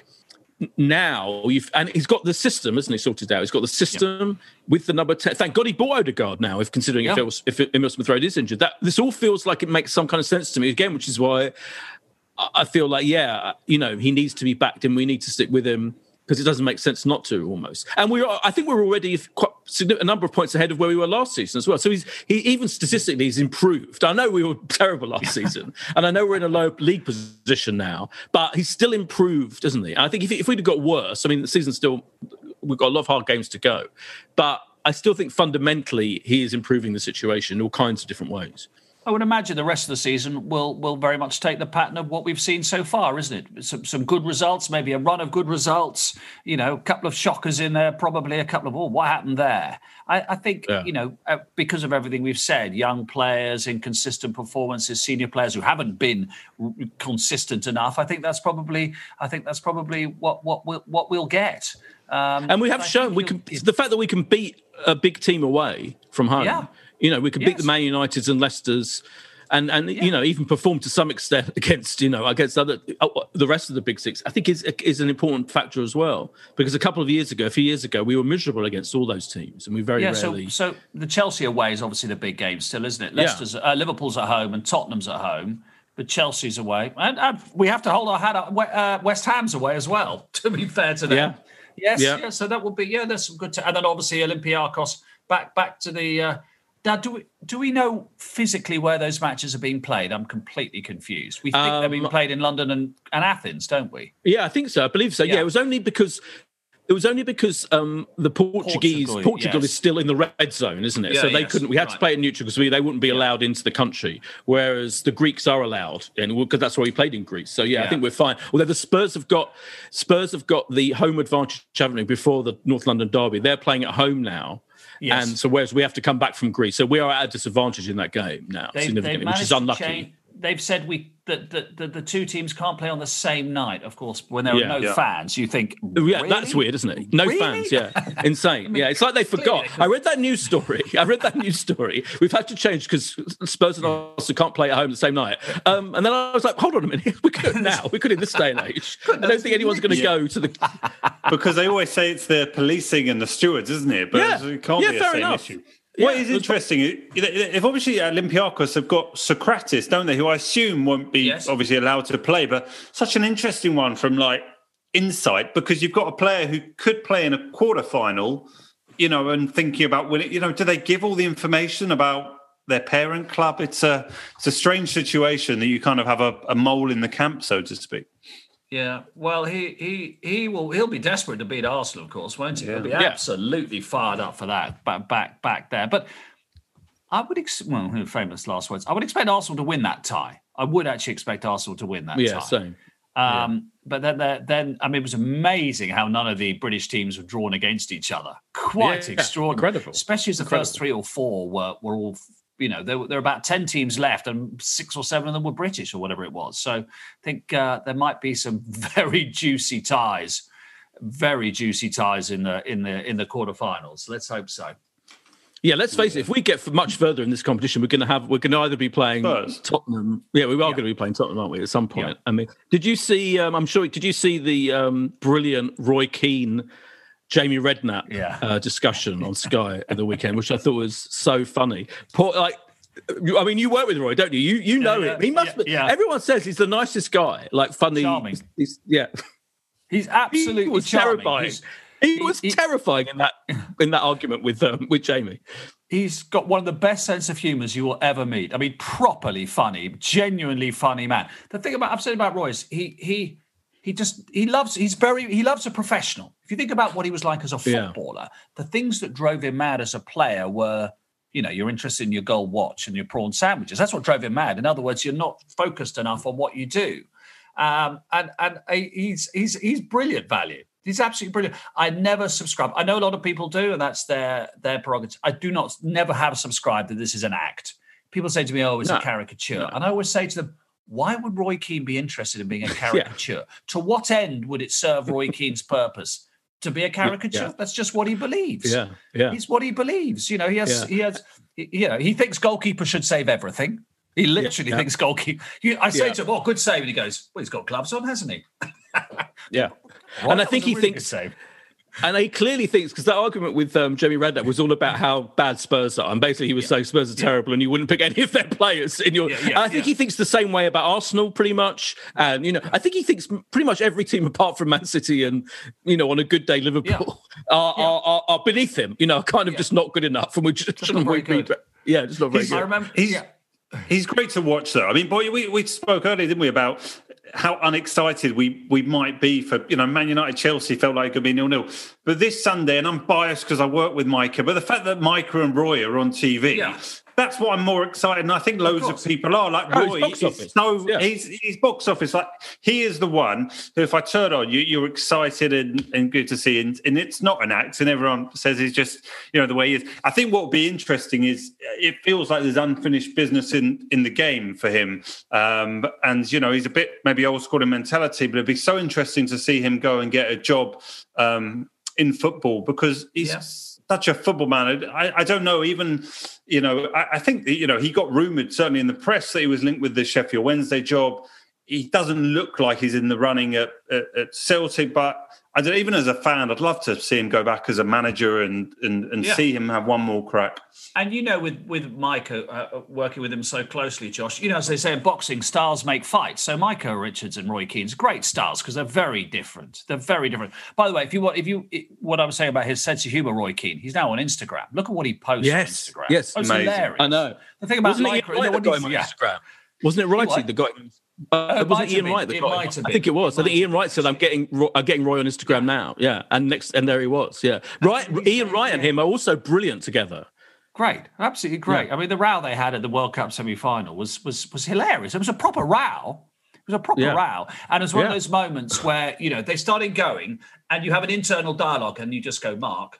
now you've and he's got the system, isn't he, sorted out? He's got the system yeah. with the number ten. Thank God he bought Odegaard now. If considering yeah. if it was, if Emile Smith-Rowe is injured, that this all feels like it makes some kind of sense to me again, which is why I feel like yeah, you know, he needs to be backed and we need to stick with him, because it doesn't make sense not to, almost. And we are, I think we're already quite a number of points ahead of where we were last season as well. So he's he even statistically he's improved. I know we were terrible last season, and I know we're in a low league position now, but he's still improved, isn't he? And I think if, if we'd have got worse, I mean, the season's still, we've got a lot of hard games to go, but I still think fundamentally he is improving the situation in all kinds of different ways. I would imagine the rest of the season will will very much take the pattern of what we've seen so far, isn't it? Some, some good results, maybe a run of good results, you know, a couple of shockers in there, probably a couple of, oh, what happened there? I, I think, yeah. you know, uh, because of everything we've said, young players, inconsistent performances, senior players who haven't been r- consistent enough, I think that's probably, I think that's probably what what we'll, what we'll get. Um, and we have shown we can. The fact that we can beat a big team away from home, yeah. You know, we could Yes. beat the Man Uniteds and Leicesters. And, and Yeah. you know, even perform to some extent against, you know, against other the rest of the big six, I think is is an important factor as well. Because a couple of years ago, a few years ago, we were miserable against all those teams, and we very yeah, rarely. So, so the Chelsea away is obviously the big game still, isn't it? Leicester's, uh, Liverpool's at home and Tottenham's at home, but Chelsea's away, and, and we have to hold our hat up. Uh, West Ham's away as well. To be fair to them, Yeah. yes, Yeah. yeah. So that would be yeah. There's some good, t- and then obviously Olympiacos back back to the. Uh, Now, do we do we know physically where those matches are being played? I'm completely confused. We think they're being Um, played in London and, and Athens, don't we? Yeah, I think so. I believe so. Yeah, Yeah. it was only because it was only because um, the Portuguese Portugal, Portugal yes. is still in the red zone, isn't it? Yeah, so they yes, couldn't. We had to right. play it neutral because we, they wouldn't be allowed into the country, whereas the Greeks are allowed, and because that's why we played in Greece. So yeah, Yeah. I think we're fine. Although the Spurs have got Spurs have got the home advantage, haven't they? Before the North London derby, they're playing at home now. Yes. And so, whereas we have to come back from Greece, so we are at a disadvantage in that game now, They've, significantly, they've which is managed to unlucky. change- They've said we that the, the, the two teams can't play on the same night. Of course, when there are Yeah. no Yeah. fans, you think, Yeah, really? that's weird, isn't it? No Really? fans, yeah. Insane. yeah, it's like they forgot. I read that news story. I read that news story. We've had to change because Spurs and Arsenal can't play at home the same night. Um, and then I was like, hold on a minute. We could now. We could in this day and age. I don't think anyone's going to Yeah. go to the... Because they always say it's the policing and the stewards, isn't it? But Yeah. it can't Yeah, be the fair same enough. issue. Yeah, What is that's- interesting, if obviously Olympiacos have got Socrates, don't they, who I assume won't be Yes. obviously allowed to play, but such an interesting one from like insight, because you've got a player who could play in a quarterfinal, you know, and thinking about winning, you know, do they give all the information about their parent club? It's a it's a strange situation that you kind of have a, a mole in the camp, so to speak. Yeah, well, he he he will he'll be desperate to beat Arsenal, of course, won't he? He'll be Yeah. absolutely fired up for that back back back there. But I would ex- well, famous last words. I would expect Arsenal to win that tie. I would actually expect Arsenal to win that Yeah, tie. same. Um, But then, then I mean, it was amazing how none of the British teams were drawn against each other. Quite Yeah, extraordinary, incredible. especially as the Incredible. first three or four were were all. You know, there were, there were about ten teams left, and six or seven of them were British, or whatever it was. So, I think uh, there might be some very juicy ties, very juicy ties in the in the in the quarterfinals. Let's hope so. Yeah, let's face it. If we get f- much further in this competition, we're going to have we're going to either be playing Spurs. Tottenham. Yeah, we are Yeah. going to be playing Tottenham, aren't we? At some point. Yeah. I mean, did you see? Um, I'm sure. Did you see the um, brilliant Roy Keane, Jamie Redknapp Yeah. uh, discussion on Sky at the weekend, which I thought was so funny? Poor, like, you- I mean, you work with Roy, don't you? You you know Yeah, him. He must yeah, be. yeah. Everyone says he's the nicest guy. Like funny, Charming. He's, he's- yeah. He's absolutely He was charming. terrifying. He's- He he- was he- terrifying in that in that argument with um, with Jamie. He's got one of the best sense of humours you will ever meet. I mean, properly funny, genuinely funny man. The thing about I'm saying about Roy is he he he just he loves he's very he loves a professional. If you think about what he was like as a Yeah. footballer, the things that drove him mad as a player were, you know, you're interested in your gold watch and your prawn sandwiches. That's what drove him mad. In other words, you're not focused enough on what you do. Um, and and uh, he's he's he's brilliant value. He's absolutely brilliant. I never subscribe. I know a lot of people do, and that's their their prerogative. I do not never have subscribed that this is an act. People say to me, "Oh, it's No. a caricature," and I always say to them, "Why would Roy Keane be interested in being a caricature? To what end would it serve Roy Keane's purpose? To be a caricature? Yeah. That's just what he believes. Yeah, yeah. It's what he believes. You know, he has Yeah. he has you know he thinks goalkeeper should save everything. He literally Yeah. thinks goalkeeper. You, I say Yeah. to him, "Oh, good save," and he goes, "Well, he's got gloves on, hasn't he?" Yeah. Right, And I that think was a he really thinks, good save. and he clearly thinks, because that argument with um, Jamie Redknapp was all about how bad Spurs are, and basically he was saying Spurs are terrible, and you wouldn't pick any of their players in your. Yeah, yeah, and I think yeah. he thinks the same way about Arsenal, pretty much, and you know, I think he thinks pretty much every team apart from Man City and you know, on a good day, Liverpool are, Yeah. are, are are beneath him. You know, kind of Yeah. just not good enough, and we just not shouldn't very be. good. Yeah, just not very He's- good. I remember. He's yeah. he's great to watch, though. I mean, boy, we, we spoke earlier, didn't we, about how unexcited we we might be for, you know, Man United Chelsea felt like it could be nil-nil. But this Sunday, and I'm biased because I work with Micah, but the fact that Micah and Roy are on T V, Yeah. that's what I'm more excited. And I think loads of, course. people are. Like Oh, he's Roy, box is office. so Yeah. he's he's box office. Like he is the one who, if I turn on you, you're excited and, and good to see. And, and it's not an act, and everyone says he's just, you know, the way he is. I think what will be interesting is it feels like there's unfinished business in in the game for him. Um, and you know, he's a bit maybe old school in mentality, but it'd be so interesting to see him go and get a job um, in football because he's. Yeah. such a football man. I, I don't know, even, you know, I, I think, you know, he got rumoured, certainly in the press, that he was linked with the Sheffield Wednesday job. He doesn't look like he's in the running at, at, at Celtic, but I don't, even as a fan, I'd love to see him go back as a manager and and, and Yeah. see him have one more crack. And, you know, with, with Micah, uh, working with him so closely, Josh, you know, as they say in boxing, stars make fights. So Micah Richards and Roy Keane's great stars because they're very different. They're very different. By the way, if you want, if you, it, what I was saying about his sense of humour, Roy Keane, he's now on Instagram. Look at what he posts Yes, on Instagram. yes, Oh, it's amazing. hilarious. I know. The thing about Wasn't it Micah, Ian Wright that got him on yeah. Instagram? Wasn't it Righty what? that got him? Uh, It was might it have Ian been. Wright that It got might him? have I think been. it was. It I think might Ian Wright said, "I'm getting, Ro- I'm getting Roy on Instagram now." Yeah, and next, and there he was. Yeah, right. Ian Wright and him are also brilliant together. Great, absolutely great. Yeah. I mean, the row they had at the World Cup semi-final was was was hilarious. It was a proper row. It was a proper Yeah. row, and it was one Yeah. of those moments where, you know, they started going, and you have an internal dialogue, and you just go, Mark,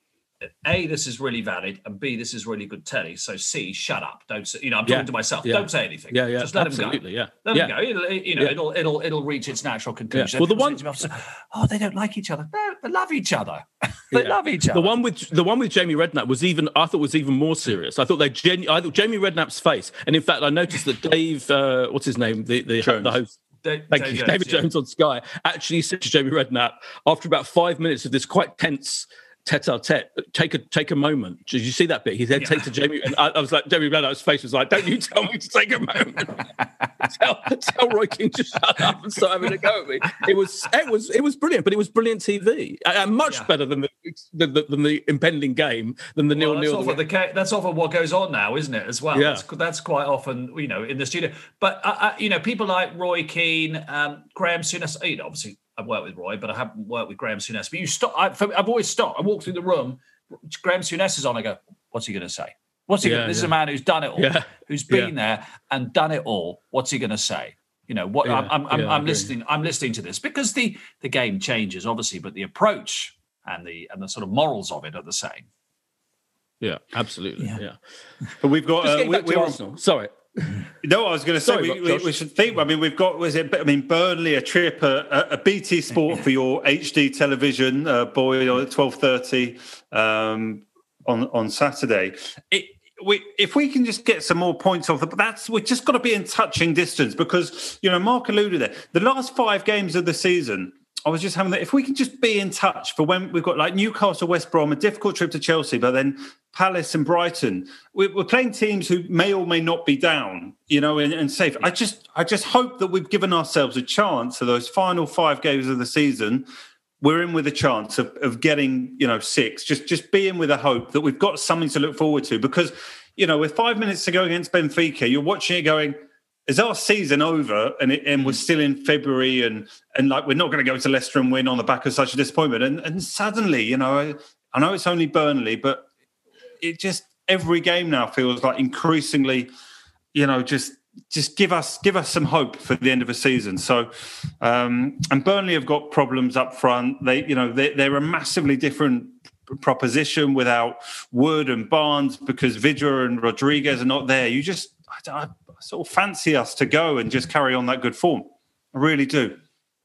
A, this is really valid, and B, this is really good telly. So C, shut up. Don't say, you know, I'm talking Yeah. to myself. Yeah. Don't say anything. Yeah, yeah, Just let absolutely, him go. yeah. Let Yeah. him go. It'll, it- you know, Yeah. it'll it'll it'll reach its natural conclusion. Well, the People one- say to me, oh, they don't like each other. No, they love each other. they Yeah. love each other. The one with the one with Jamie Redknapp was even I thought was even more serious. I thought they genu- I thought Jamie Redknapp's face, and in fact, I noticed that Dave, uh, what's his name, the the, Jones. the host. Da- Thank Dave you, Jones, David yeah. Jones on Sky actually said to Jamie Redknapp after about five minutes of this quite tense tete-a-tete, take a take a moment. Did you see that bit? He said, "Take to Jamie," and I, I was like, Jamie Redknapp's face was like, "Don't you tell me to take a moment." tell, tell Roy Keane to shut up and start having a go at me. It was it was it was brilliant, but it was brilliant T V, and much Yeah. better than the, than the than the impending game, than the Well, nil that's nil. often the ca- that's often what goes on now, isn't it? As well, Yeah. that's, that's quite often, you know, in the studio. But uh, uh, you know, people like Roy Keane, um, Graham Souness. You know, obviously, I've worked with Roy, but I haven't worked with Graham Souness. But you stop. I, for, I've always stopped. I walk through the room. Graham Souness is on. I go, what's he going to say? What's he? Yeah, gonna, this is yeah. a man who's done it all, Yeah. who's been there and done it all. What's he going to say? You know, what Yeah, I'm, I'm, I'm, yeah, I I'm agree. listening. I'm listening to this because the the game changes, obviously, but the approach and the and the sort of morals of it are the same. Yeah, absolutely. Yeah. Yeah. But we've got... Just uh, getting we- back to we're- Arsenal. Sorry. No, I was going to say Sorry, we, we, Josh. we should think. I mean, we've got was it? I mean, Burnley, a trip, a, a B T Sport for your H D television, uh, boy, at twelve thirty um, on on Saturday. It, we, if we can just get some more points off, the, that's we've just got to be in touching distance because you know Mark alluded there. The last five games of the season, I was just having that. If we can just be in touch for when we've got like Newcastle, West Brom, a difficult trip to Chelsea, but then Palace and Brighton, we're, we're playing teams who may or may not be down, you know, and, and safe. I just, I just hope that we've given ourselves a chance for those final five games of the season. We're in with a chance of, of getting, you know, six. Just, just be in with a hope that we've got something to look forward to. Because, you know, with five minutes to go against Benfica, you're watching it going, is our season over? And it, and we're still in February, and and like we're not going to go to Leicester and win on the back of such a disappointment. And and suddenly, you know, I, I know it's only Burnley, but it just every game now feels like increasingly, you know, just just give us give us some hope for the end of a season. So, um, and Burnley have got problems up front. They, you know, they, they're a massively different proposition without Wood and Barnes because Vidra and Rodriguez are not there. You just, I, I sort of fancy us to go and just carry on that good form. I really do.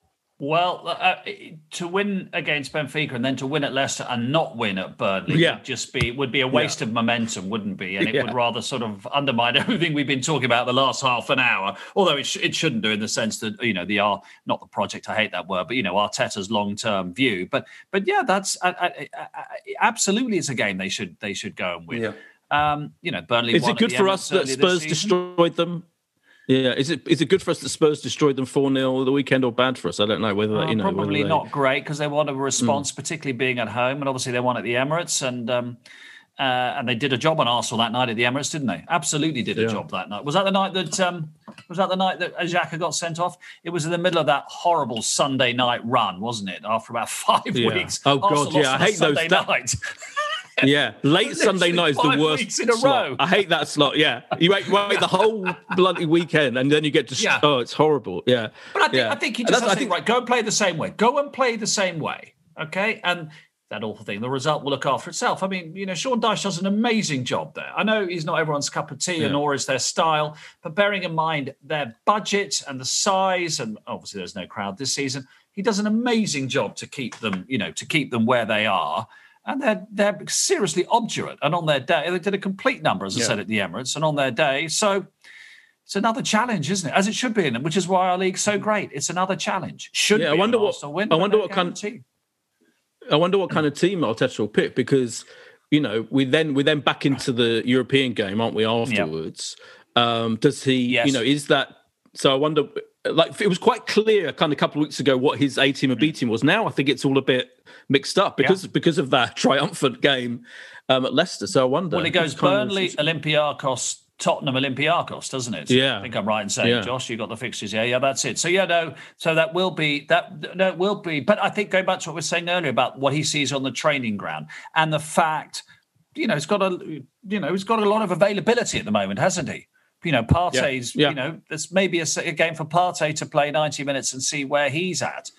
Well, uh, to win against Benfica and then to win at Leicester and not win at Burnley Yeah. would just be would be a waste of momentum, wouldn't be? And it Yeah. would rather sort of undermine everything we've been talking about the last half an hour. Although it, sh- it shouldn't do in the sense that you know the are not the project. I hate that word, but you know Arteta's long term view. But but yeah, that's uh, uh, uh, absolutely it's a game they should they should go and win. Yeah. Um, you know, Burnley. Is won it at good the for Emirates us that earlier this Spurs season. destroyed them? Yeah, is it is it good for us that Spurs destroyed them four nil the weekend or bad for us? I don't know whether Uh, you know probably whether they... not great because they want a response, particularly being at home, and obviously they won at the Emirates, and um, uh, and they did a job on Arsenal that night at the Emirates, didn't they? Absolutely did a Yeah. job that night. Was that the night that um, was that the night that Xhaka got sent off? It was in the middle of that horrible Sunday night run, wasn't it? After about five Yeah. weeks. Oh, God, Arsenal yeah, lost I on a hate those- Sunday that- night. Yeah, late Sunday night is the five worst weeks in a slot. row. I hate that slot. Yeah, you wait, wait the whole bloody weekend, and then you get to. Yeah. Oh, it's horrible. Yeah, But I think yeah. I think he And just that's- has I to think, right, go and play the same way. Go and play the same way. Okay. And that awful thing, the result will look after itself. I mean, you know, Sean Dyche does an amazing job there. I know he's not everyone's cup of tea, Yeah. and nor is their style, but bearing in mind their budget and the size, and obviously there's no crowd this season, he does an amazing job to keep them, you know, to keep them where they are. And they're they're seriously obdurate. And on their day, they did a complete number, as I Yeah. said, at the Emirates. And on their day, so it's another challenge, isn't it? As it should be, in which is why our league's so great. It's another challenge. Should Yeah, be I wonder an what Arsenal win, I but wonder no what kind guarantee. I wonder what kind of team Arteta will pick, because you know we then we then back into the European game, aren't we? Afterwards, um, does he? Yes. You know, is that? So I wonder. Like it was quite clear, kind of a couple of weeks ago, what his A team and B team was. Now I think it's all a bit mixed up because Yeah. because of that triumphant game um, at Leicester. So I wonder. Well, it goes It's kind of- Burnley, Olympiacos, Tottenham, Olympiacos, doesn't it? Yeah. I think I'm right in saying, Yeah. Josh, you got the fixtures. Yeah, yeah, that's it. So yeah, no, so that will be that. No, it will be. But I think going back to what we were saying earlier about what he sees on the training ground and the fact, you know, he's got a, you know, he's got a lot of availability at the moment, hasn't he? You know, Partey's, Yeah. Yeah. you know, there's maybe a, a game for Partey to play ninety minutes and see where he's at.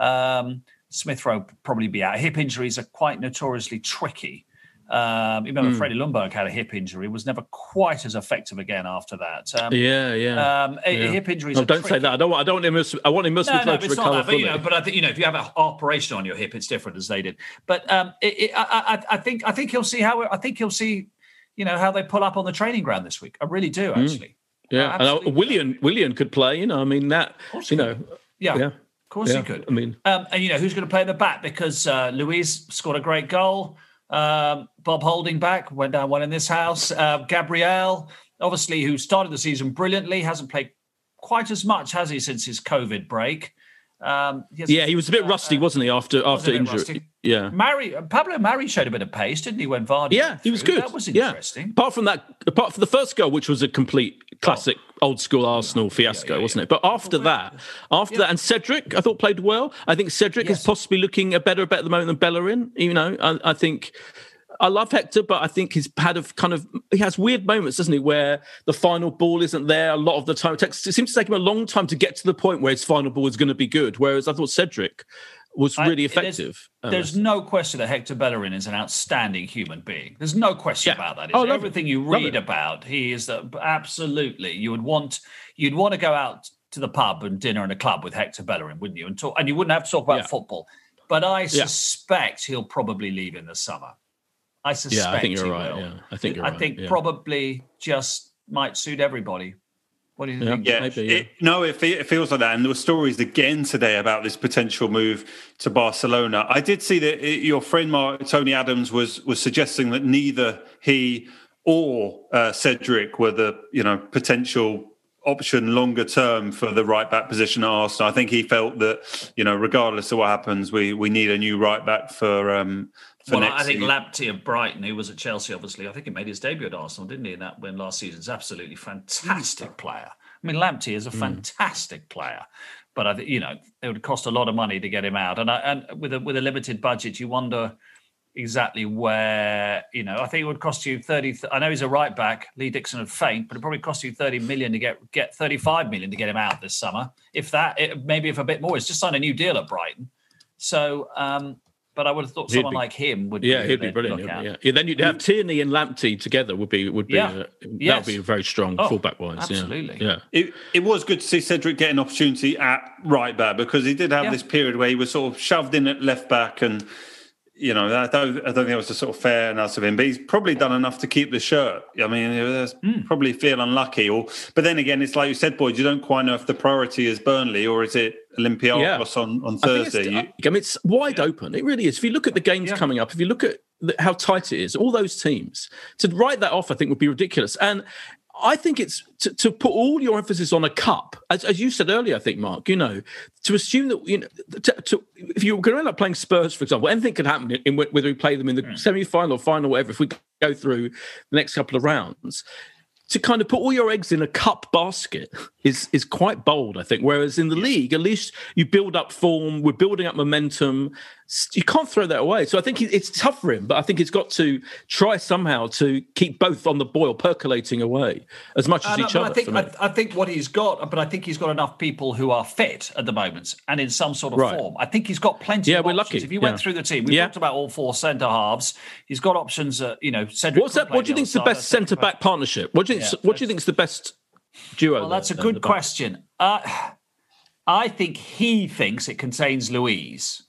Um, Smith Rowe probably be out. Hip injuries are quite notoriously tricky. Um, you remember Mm. Freddie Ljungberg had a hip injury, was never quite as effective again after that. Um, Yeah, yeah. Um, a- yeah. Hip injuries. No, are don't tricky. say that. I don't want. I don't want him. as- I want him most No, no, to but it's not recover that. But you fully. know, but I think you know, if you have an operation on your hip, it's different as they did. But um, it, it, I, I, I think I think he'll see how I think he'll see, you know, how they pull up on the training ground this week. I really do, actually. Yeah, Uh, and uh, absolutely. William William could play. You know, I mean that. course You he know, Yeah. yeah, Of course yeah. he could. I mean, Um, and you know who's going to play in the back, because uh, Luiz scored a great goal. Um, Bob Holding back went down one in this house. Uh, Gabriel, obviously, who started the season brilliantly, hasn't played quite as much, has he, since his COVID break? Um, he has- yeah, he was a bit rusty, wasn't he? After was after a bit injury, rusty. yeah. Mari, Pablo Mari showed a bit of pace, didn't he? When Vardy, Yeah, went he was through? good. That was Yeah. interesting. Apart from that, apart from the first goal, which was a complete classic old school Arsenal fiasco, yeah, yeah. wasn't it? But after that, after that, and Cedric, I thought played well. I think Cedric Yes. is possibly looking a better, better at the moment than Bellerin. You know, I, I think. I love Hector, but I think he's had a kind of he has weird moments, doesn't he, where the final ball isn't there a lot of the time. It, takes, it seems to take him a long time to get to the point where his final ball is going to be good. Whereas I thought Cedric was I- really it is- effective. um, There's no question that Hector Bellerin is an outstanding human being. There's no question Yeah. about that. It's Oh, love everything it. you Love read it. about. He is the, absolutely. You would want you'd want to go out to the pub and dinner in a club with Hector Bellerin, wouldn't you? And talk, and you wouldn't have to talk about Yeah. football. But I Yeah. suspect he'll probably leave in the summer. I suspect yeah, I think you're he right. will. Yeah, I think you're I right. think yeah. probably just might suit everybody. What do you Yeah. think? Yeah, Maybe, yeah. It, no, it, fe- it feels like that. And there were stories again today about this potential move to Barcelona. I did see that it, your friend Mark, Tony Adams was was suggesting that neither he or uh, Cedric were the you know potential option longer term for the right back position at Arsenal. I think he felt that you know regardless of what happens, we we need a new right back for. Um, for Well, next I think season. Lamptey of Brighton, who was at Chelsea, obviously, I think he made his debut at Arsenal, didn't he? In that win last season, is absolutely fantastic player. I mean, Lamptey is a fantastic player, but I think you know it would cost a lot of money to get him out, and I, and with a with a limited budget, you wonder exactly where you know. I think it would cost you thirty. I know he's a right back. Lee Dixon would faint, but it probably cost you thirty million to get get thirty five million to get him out this summer. If that, it, maybe if a bit more. He's just signed a new deal at Brighton, so. um But I would have thought He'd someone be- like him would Yeah, be he'd be a brilliant. look Yeah, at. yeah. Yeah, then you'd have Tierney and Lamptey together would be would be Yeah. uh, that Yes. would be very strong Oh, fullback wise. absolutely. Yeah, yeah. It, it was good to see Cedric get an opportunity at right back because he did have Yeah. this period where he was sort of shoved in at left back, and you know I don't, I don't think it was a sort of fair enough of him. But he's probably done enough to keep the shirt. I mean, it was Hmm. probably feel unlucky, or but then again, it's like you said, boys, you don't quite know if the priority is Burnley or is it Olympiacos on, on I think it's- Thursday. You- I mean, it's wide open. It really is. If you look at the games Yeah. coming up, if you look at the, how tight it is, all those teams, to write that off, I think would be ridiculous. And I think it's to, to put all your emphasis on a cup, as, as you said earlier, I think, Mark, you know, to assume that, you know, to, to, if you're going to end up playing Spurs, for example, anything could happen in, in whether we play them in the Mm. semi-final or final, whatever, if we go through the next couple of rounds. To kind of put all your eggs in a cup basket is is quite bold, I think. Whereas in the league, at least you build up form, we're building up momentum. You can't throw that away. So I think it's tough for him, but I think he's got to try somehow to keep both on the boil, percolating away as much as Uh, no, each but other. I think for me. I, I think what he's got, but I think he's got enough people who are fit at the moment and in some sort of Right. form. I think he's got plenty. Yeah, of we're options. lucky. If you went Yeah. through the team, we Yeah. talked about all four centre halves. He's got options. Uh, you know, Cedric. What's could that? play What do you the think is the other best side, centre back partnership? What do you think? Yeah, what do you think is the best duo? Well, that's a there, at the good back? question. Uh, I think he thinks it contains Louise.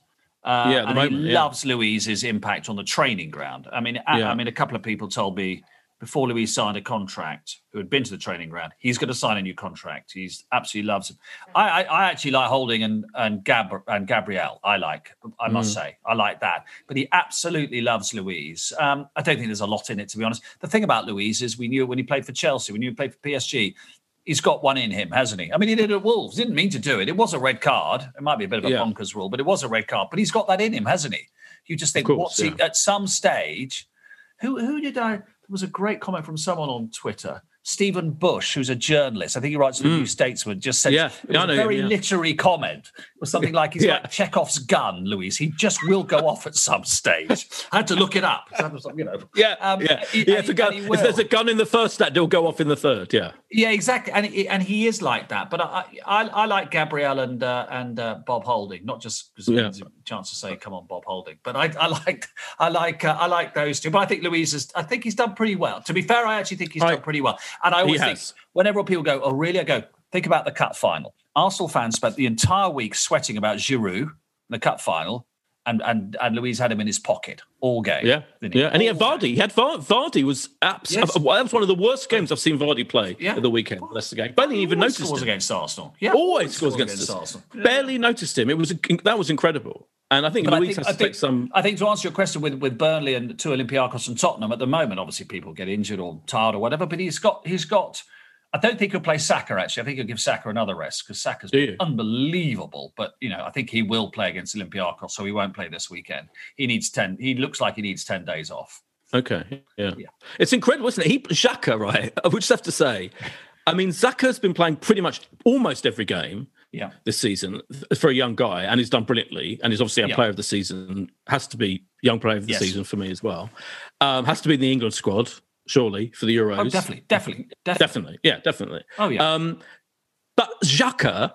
Uh, Yeah, at the and moment, he yeah. loves Luiz's impact on the training ground. I mean, I, Yeah. I mean, a couple of people told me before Luiz signed a contract, who had been to the training ground, he's going to sign a new contract. He's absolutely loves it. I, I, I actually like Holding and and Gab and Gabriel. I like, I must Mm. say, I like that. But he absolutely loves Luiz. Um, I don't think there's a lot in it, to be honest. The thing about Luiz is we knew when he played for Chelsea, we knew he played for P S G. He's got one in him, hasn't he? I mean, he did it at Wolves. Didn't mean to do it. It was a red card. It might be a bit of a Yeah. bonkers rule, but it was a red card. But he's got that in him, hasn't he? You just think, course, what's he yeah. at some stage? Who who did I? There was a great comment from someone on Twitter. Stephen Bush, who's a journalist, I think he writes for the New Statesman, just said Yeah, it was yeah, I a know very him, yeah. literary comment. It was something like he's Yeah. like Chekhov's gun, Luiz. He just will go off at some stage. I had to look it up. So I was like, you know, Yeah, um, yeah. he- yeah and if, a he- gun, and he if will. there's a gun in the first act, it'll go off in the third. Yeah. Yeah, exactly, and he, and he is like that. But I I, I like Gabriel and uh, and uh, Bob Holding, not just because Yeah. it's a chance to say, "Come on, Bob Holding." But I I like I like uh, I like those two. But I think Luiz has. I think he's done pretty well. To be fair, I actually think he's I- done pretty well. And I always think has. whenever people go, "Oh, really?" I go, "Think about the cup final." Arsenal fans spent the entire week sweating about Giroud, the cup final, and and and Luiz had him in his pocket all game. Yeah, didn't he? yeah, and he had All Vardy. He had Var- Vardy was abs- Yes. well, that was one of the worst games I've seen Vardy play Yeah. at the weekend. Leicester game, barely even Always noticed scores him. against Arsenal. Yeah, Always scores against, us. Arsenal. Barely noticed him. It was that was incredible, and I think But I Luiz think, has I, to think, take some. I think to answer your question with, with Burnley and two Olympiacos and Tottenham at the moment, obviously people get injured or tired or whatever, but he's got he's got. I don't think he'll play Saka actually. I think he'll give Saka another rest because Saka's Do you? unbelievable. But you know, I think he will play against Olympiacos, so he won't play this weekend. He needs ten. He looks like he needs ten days off. Okay, yeah. Yeah. It's incredible, isn't it? He Xhaka, right? I would just have to say, I mean, Xhaka's been playing pretty much almost every game. Yeah. This season for a young guy, and he's done brilliantly, and he's obviously our Yeah. player of the season. Has to be young player of the Yes. season for me as well. Um, has to be in the England squad, surely, for the Euros. Oh, definitely, definitely, definitely. Definitely, yeah, definitely. Oh, yeah. Um, but Xhaka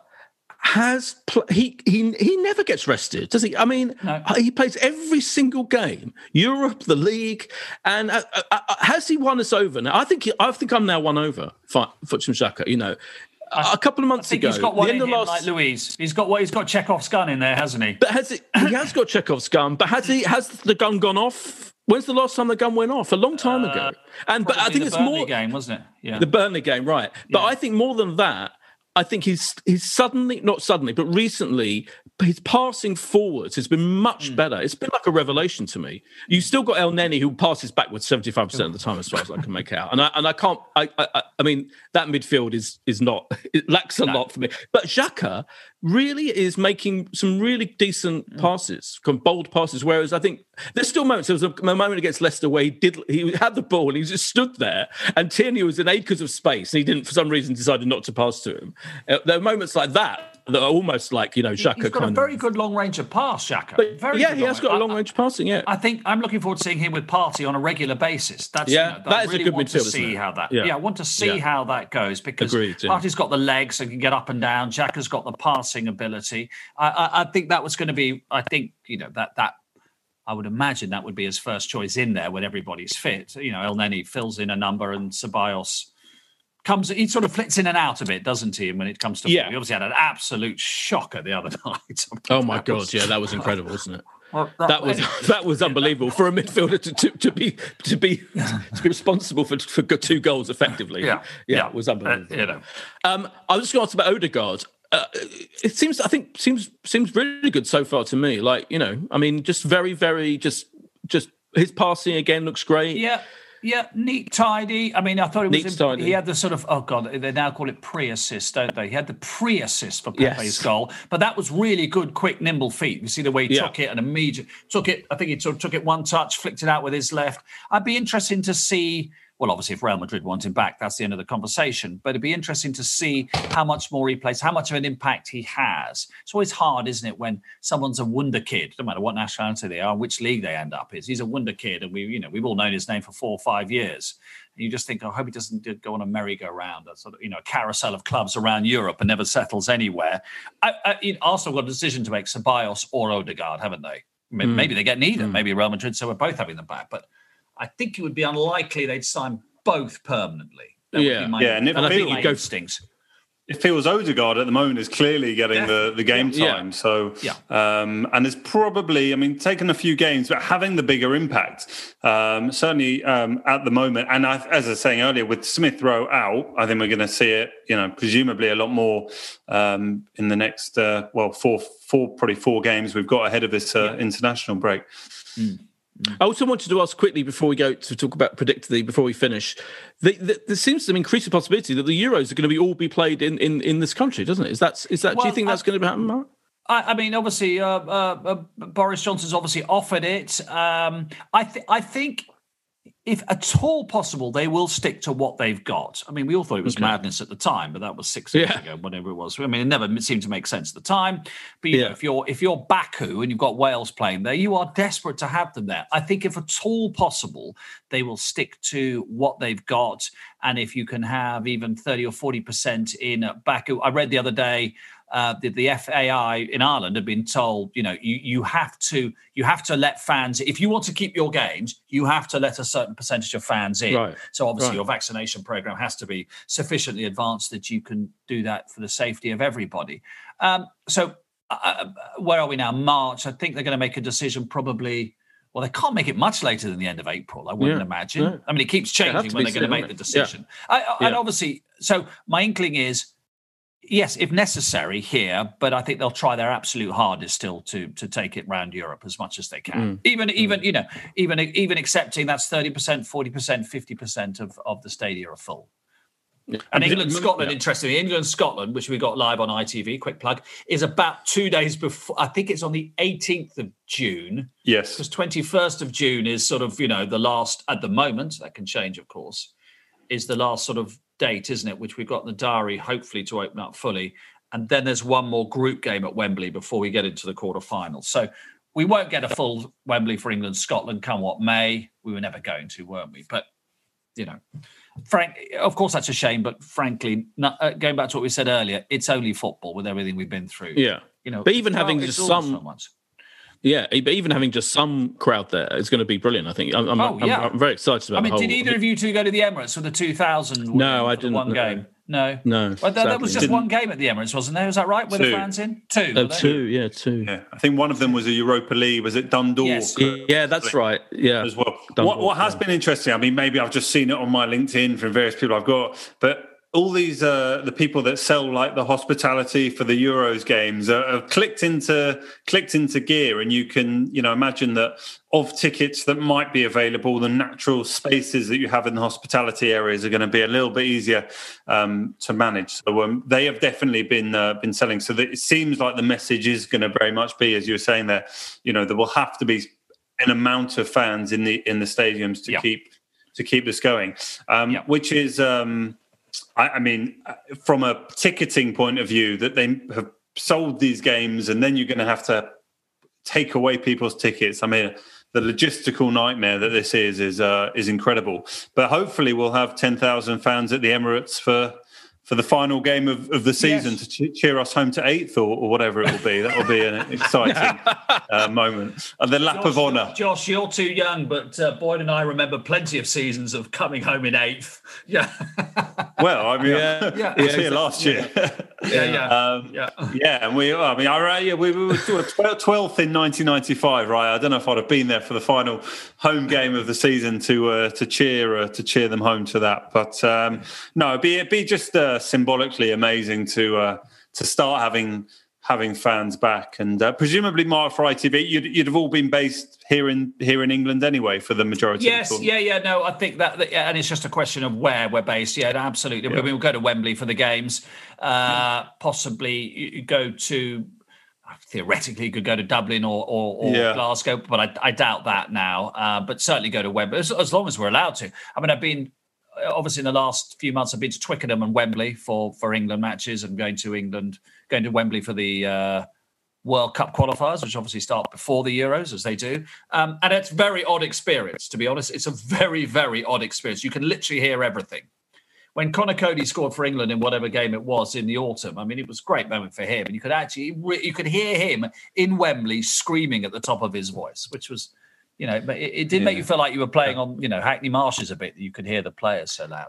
has pl- he he he never gets rested, does he? I mean, No. he plays every single game, Europe, the league, and uh, uh, uh, has he won us over? Now, I think he, I think I'm now won over for for Xhaka. You know, a couple of I months think ago, he's got one the in end him, of last. like Luiz. He's got what he's got Chekhov's gun in there, hasn't he? But has it? He has got Chekhov's gun. But has he? Has the gun gone off? When's the last time the gun went off? A long time ago. And but I Probably think the it's Burnley more game, wasn't it? Yeah. the Burnley game, right? But Yeah. I think more than that, I think he's he's suddenly, not suddenly, but recently, his passing forwards has been much better. It's been like a revelation to me. You still got El Neni who passes backwards seventy-five percent of the time, as far as I can make out. And I and I can't. I I, I mean that midfield is is not. It lacks a lot for me. But Xhaka really is making some really decent passes, bold passes. Whereas I think there's still moments. There was a moment against Leicester where he did. He had the ball and he just stood there, and Tierney was in acres of space, and he didn't, for some reason, decided not to pass to him. Uh, there are moments like that that are almost like, you know, Xhaka He's got kind a very of. good long range of pass, Xhaka. But Very yeah, good he has got a long range passing. Yeah, I think I'm looking forward to seeing him with Party on a regular basis. That's Yeah, you know, that I is a really good want to midfield, isn't see it? how that. Yeah. Yeah. I want to see Yeah. how that goes because Agreed, yeah. Party's got the legs so he can get up and down. Xhaka's got the passing ability. I, I, I think that was going to be. I think you know that that. I would imagine that would be his first choice in there when everybody's fit. You know, El Neni fills in a number and Ceballos comes. He sort of flits in and out a bit, doesn't he? When it comes to Yeah. he obviously had an absolute shocker the other night. Oh my god, yeah, that was incredible, wasn't it? Well, That was that was unbelievable for a midfielder to, to, to be to be to be responsible for, for two goals effectively. Yeah, yeah, yeah. it was unbelievable. Uh, you know. Um, I was just going to ask about Odegaard. Uh, it seems, I think, seems seems really good so far to me. Like, you know, I mean, just very, very, just just his passing again looks great. Yeah, yeah, neat, tidy. I mean, I thought it was. Neat, tidy. He had the sort of oh god, they now call it pre-assist, don't they? He had the pre-assist for Pepe's Yes. goal, but that was really good, quick, nimble feet. You see the way he Yeah. took it and immediately took it. I think he took, took it one touch, flicked it out with his left. I'd be interested to see. Well, obviously, if Real Madrid want him back, that's the end of the conversation. But it'd be interesting to see how much more he plays, how much of an impact he has. It's always hard, isn't it, when someone's a wonder kid, no matter what nationality they are, which league they end up in. He's a wonder kid, and we, you know, we've all known his name for four or five years. And you just think, oh, I hope he doesn't go on a merry-go-round, a sort of, you know, carousel of clubs around Europe and never settles anywhere. I, I, Arsenal got a decision to make: Ceballos or Odegaard, haven't they? Maybe, Mm. maybe they get neither. Mm. Maybe Real Madrid, so we're both having them back, but. I think it would be unlikely they'd sign both permanently. That would Yeah. be my, Yeah, and it that would be feels- my go- instincts. it feels Odegaard at the moment is clearly getting yeah. the, the game yeah. time. So, yeah. um, and it's probably, I mean, taken a few games, but having the bigger impact, um, certainly um, at the moment. And I, as I was saying earlier, with Smith Rowe out, I think we're going to see it, you know, presumably a lot more um, in the next, uh, well, four, four, probably four games we've got ahead of this uh, yeah. international break. Mm. I also wanted to ask quickly before we go to talk about predictably before we finish. The, the, there seems to be increasing possibility that the Euros are going to be all be played in, in, in this country, doesn't it? Is that is that? Well, do you think that's I, going to happen, Mark? I, I mean, obviously, uh, uh, uh, Boris Johnson's obviously offered it. Um, I th- I think. If at all possible, they will stick to what they've got. I mean, we all thought it was okay. madness at the time, but that was six years yeah. ago, whatever it was. I mean, it never seemed to make sense at the time. But you yeah. know, if you're if you're Baku and you've got Wales playing there, you are desperate to have them there. I think if at all possible, they will stick to what they've got. And if you can have even thirty or forty percent in Baku, I read the other day. Uh, the, the F A I in Ireland have been told, you know, you, you have to you have to let fans, if you want to keep your games, you have to let a certain percentage of fans in. Right. So obviously right. your vaccination program has to be sufficiently advanced that you can do that for the safety of everybody. Um, so uh, where are we now? March. I think they're going to make a decision probably. Well, they can't make it much later than the end of April, I wouldn't yeah. imagine. Yeah. I mean, it keeps changing when they're going to make the decision. Yeah. I, I, and yeah. obviously, so my inkling is, yes, if necessary here, but I think they'll try their absolute hardest still to to take it round Europe as much as they can. Mm. Even, mm. even you know, even even accepting that's thirty percent, forty percent, fifty percent of, of the stadia are full. Yeah. And England, Scotland, yeah. interestingly, England, Scotland, which we got live on I T V, quick plug, is about two days before. I think it's on the eighteenth of June. Yes. Because twenty-first of June is sort of, you know, the last, at the moment, that can change, of course, is the last sort of date, isn't it, which we've got in the diary, hopefully, to open up fully. And then there's one more group game at Wembley before we get into the quarterfinals. So we won't get a full Wembley for England, Scotland, come what may. We were never going to, weren't we? But, you know, frank, of course, that's a shame. But frankly, not, uh, going back to what we said earlier, it's only football with everything we've been through. Yeah. You know, but even having oh, just some... So Yeah, but even having just some crowd there is going to be brilliant, I think. I'm, I'm, oh, yeah. I'm, I'm very excited about it. I mean, whole, did either of you two go to the Emirates for the two thousand? No, I didn't. One no. game? No. No. But that, that was just didn't. one game at the Emirates, wasn't there? Was that right? Were two. the fans in? Two. Oh, two, yeah, two. Yeah, I think one of them was a Europa League. Was it Dundalk? Yes. Yeah, that's right. Yeah. As well. Dundalk, what what has yeah. been interesting, I mean, maybe I've just seen it on my LinkedIn from various people I've got, but all these uh, the people that sell like the hospitality for the Euros games uh, have clicked into clicked into gear, and you can you know imagine that of tickets that might be available, the natural spaces that you have in the hospitality areas are going to be a little bit easier um, to manage. So um, they have definitely been uh, been selling. So that it seems like the message is going to very much be, as you were saying there, you know, there will have to be an amount of fans in the in the stadiums to yeah. keep to keep this going, um, yeah. which is. Um, I mean, from a ticketing point of view, that they have sold these games and then you're going to have to take away people's tickets. I mean, the logistical nightmare that this is is uh, is incredible. But hopefully we'll have ten thousand fans at the Emirates for for the final game of, of the season yes. to ch- cheer us home to eighth or, or whatever it will be. That will be an exciting uh, moment. And the lap Josh, of honour. Josh, you're too young, but uh, Boyd and I remember plenty of seasons of coming home in eighth. Yeah. Well, I mean, yeah, yeah, I was yeah, here last year. Yeah, yeah, yeah. um, yeah. yeah. And we, I mean, I, yeah, we, we were twelfth in nineteen ninety-five, right? I don't know if I'd have been there for the final home game of the season to uh, to cheer uh, to cheer them home to that. But um, no, it'd be it'd be just uh, symbolically amazing to uh, to start having having fans back, and uh, presumably, Mark, for I T V, you'd, you'd have all been based here in here in England anyway for the majority. Yes, of the yeah, yeah, no, I think that, that, and it's just a question of where we're based. Yeah, absolutely. Yeah. We'll go to Wembley for the games. Uh, yeah. Possibly you go to. Theoretically, you could go to Dublin or, or, or yeah. Glasgow, but I, I doubt that now. Uh, but certainly go to Wembley as, as long as we're allowed to. I mean, I've been. Obviously, in the last few months, I've been to Twickenham and Wembley for, for England matches, and going to England, going to Wembley for the uh, World Cup qualifiers, which obviously start before the Euros, as they do. Um, and it's a very odd experience, to be honest. It's a very, very odd experience. You can literally hear everything. When Conor Cody scored for England in whatever game it was in the autumn, I mean, it was a great moment for him. And you could actually, you could hear him in Wembley screaming at the top of his voice, which was... You know, but it, it did yeah. make you feel like you were playing on, you know, Hackney Marshes a bit. That you could hear the players so loudly.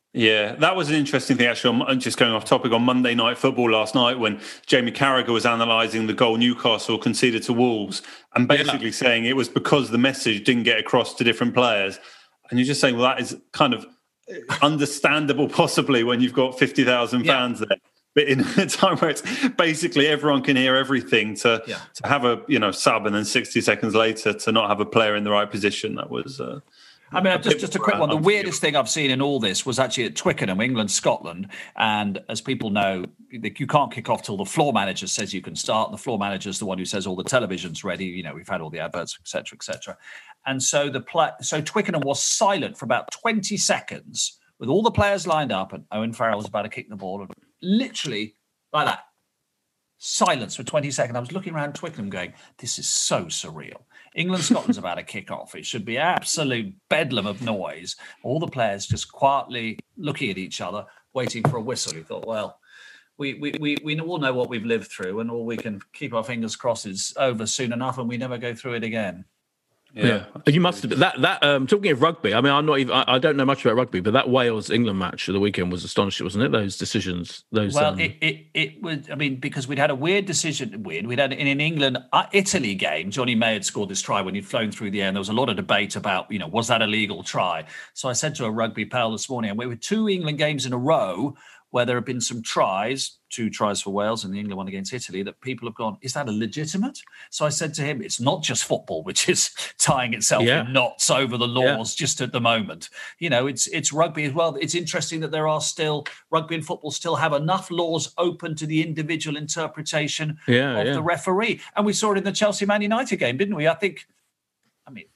Yeah, that was an interesting thing, actually. I'm just going off topic. On Monday Night Football last night, when Jamie Carragher was analysing the goal Newcastle conceded to Wolves and basically yeah. saying it was because the message didn't get across to different players. And you're just saying, well, that is kind of understandable, possibly, when you've got fifty thousand yeah. fans there. But in a time where it's basically everyone can hear everything, to, yeah. to have a you know sub and then sixty seconds later to not have a player in the right position, that was... Uh, I mean, just, just a quick one. The weirdest thing I've seen in all this was actually at Twickenham, England, Scotland. And as people know, you can't kick off till the floor manager says you can start. The floor manager is the one who says all the television's ready. You know, we've had all the adverts, et cetera, et cetera. And so the play, so Twickenham was silent for about twenty seconds with all the players lined up, and Owen Farrell was about to kick the ball, and literally like that. Silence for twenty seconds. I was looking around Twickenham going, this is so surreal. England, Scotland's about to kick off. It should be absolute bedlam of noise. All the players just quietly looking at each other, waiting for a whistle. You thought, well, we we we we all know what we've lived through, and all we can keep our fingers crossed is over soon enough, and we never go through it again. Yeah, yeah. You must have that. That um, talking of rugby, I mean, I'm not even. I, I don't know much about rugby, but that Wales England match of the weekend was astonishing, wasn't it? Those decisions. Those. Well, um... it, it it was. I mean, because we'd had a weird decision. Weird. We'd had in an England uh, Italy game. Johnny May had scored this try when he'd flown through the air, and there was a lot of debate about, you know, was that a legal try? So I said to a rugby pal this morning, and we were two England games in a row where there have been some tries, two tries for Wales and the England one against Italy, that people have gone, is that a legitimate? So I said to him, it's not just football, which is tying itself yeah. in knots over the laws yeah. just at the moment. You know, it's it's rugby as well. It's interesting that there are still, rugby and football still have enough laws open to the individual interpretation yeah, of yeah. the referee. And we saw it in the Chelsea-Man United game, didn't we? I think, I mean,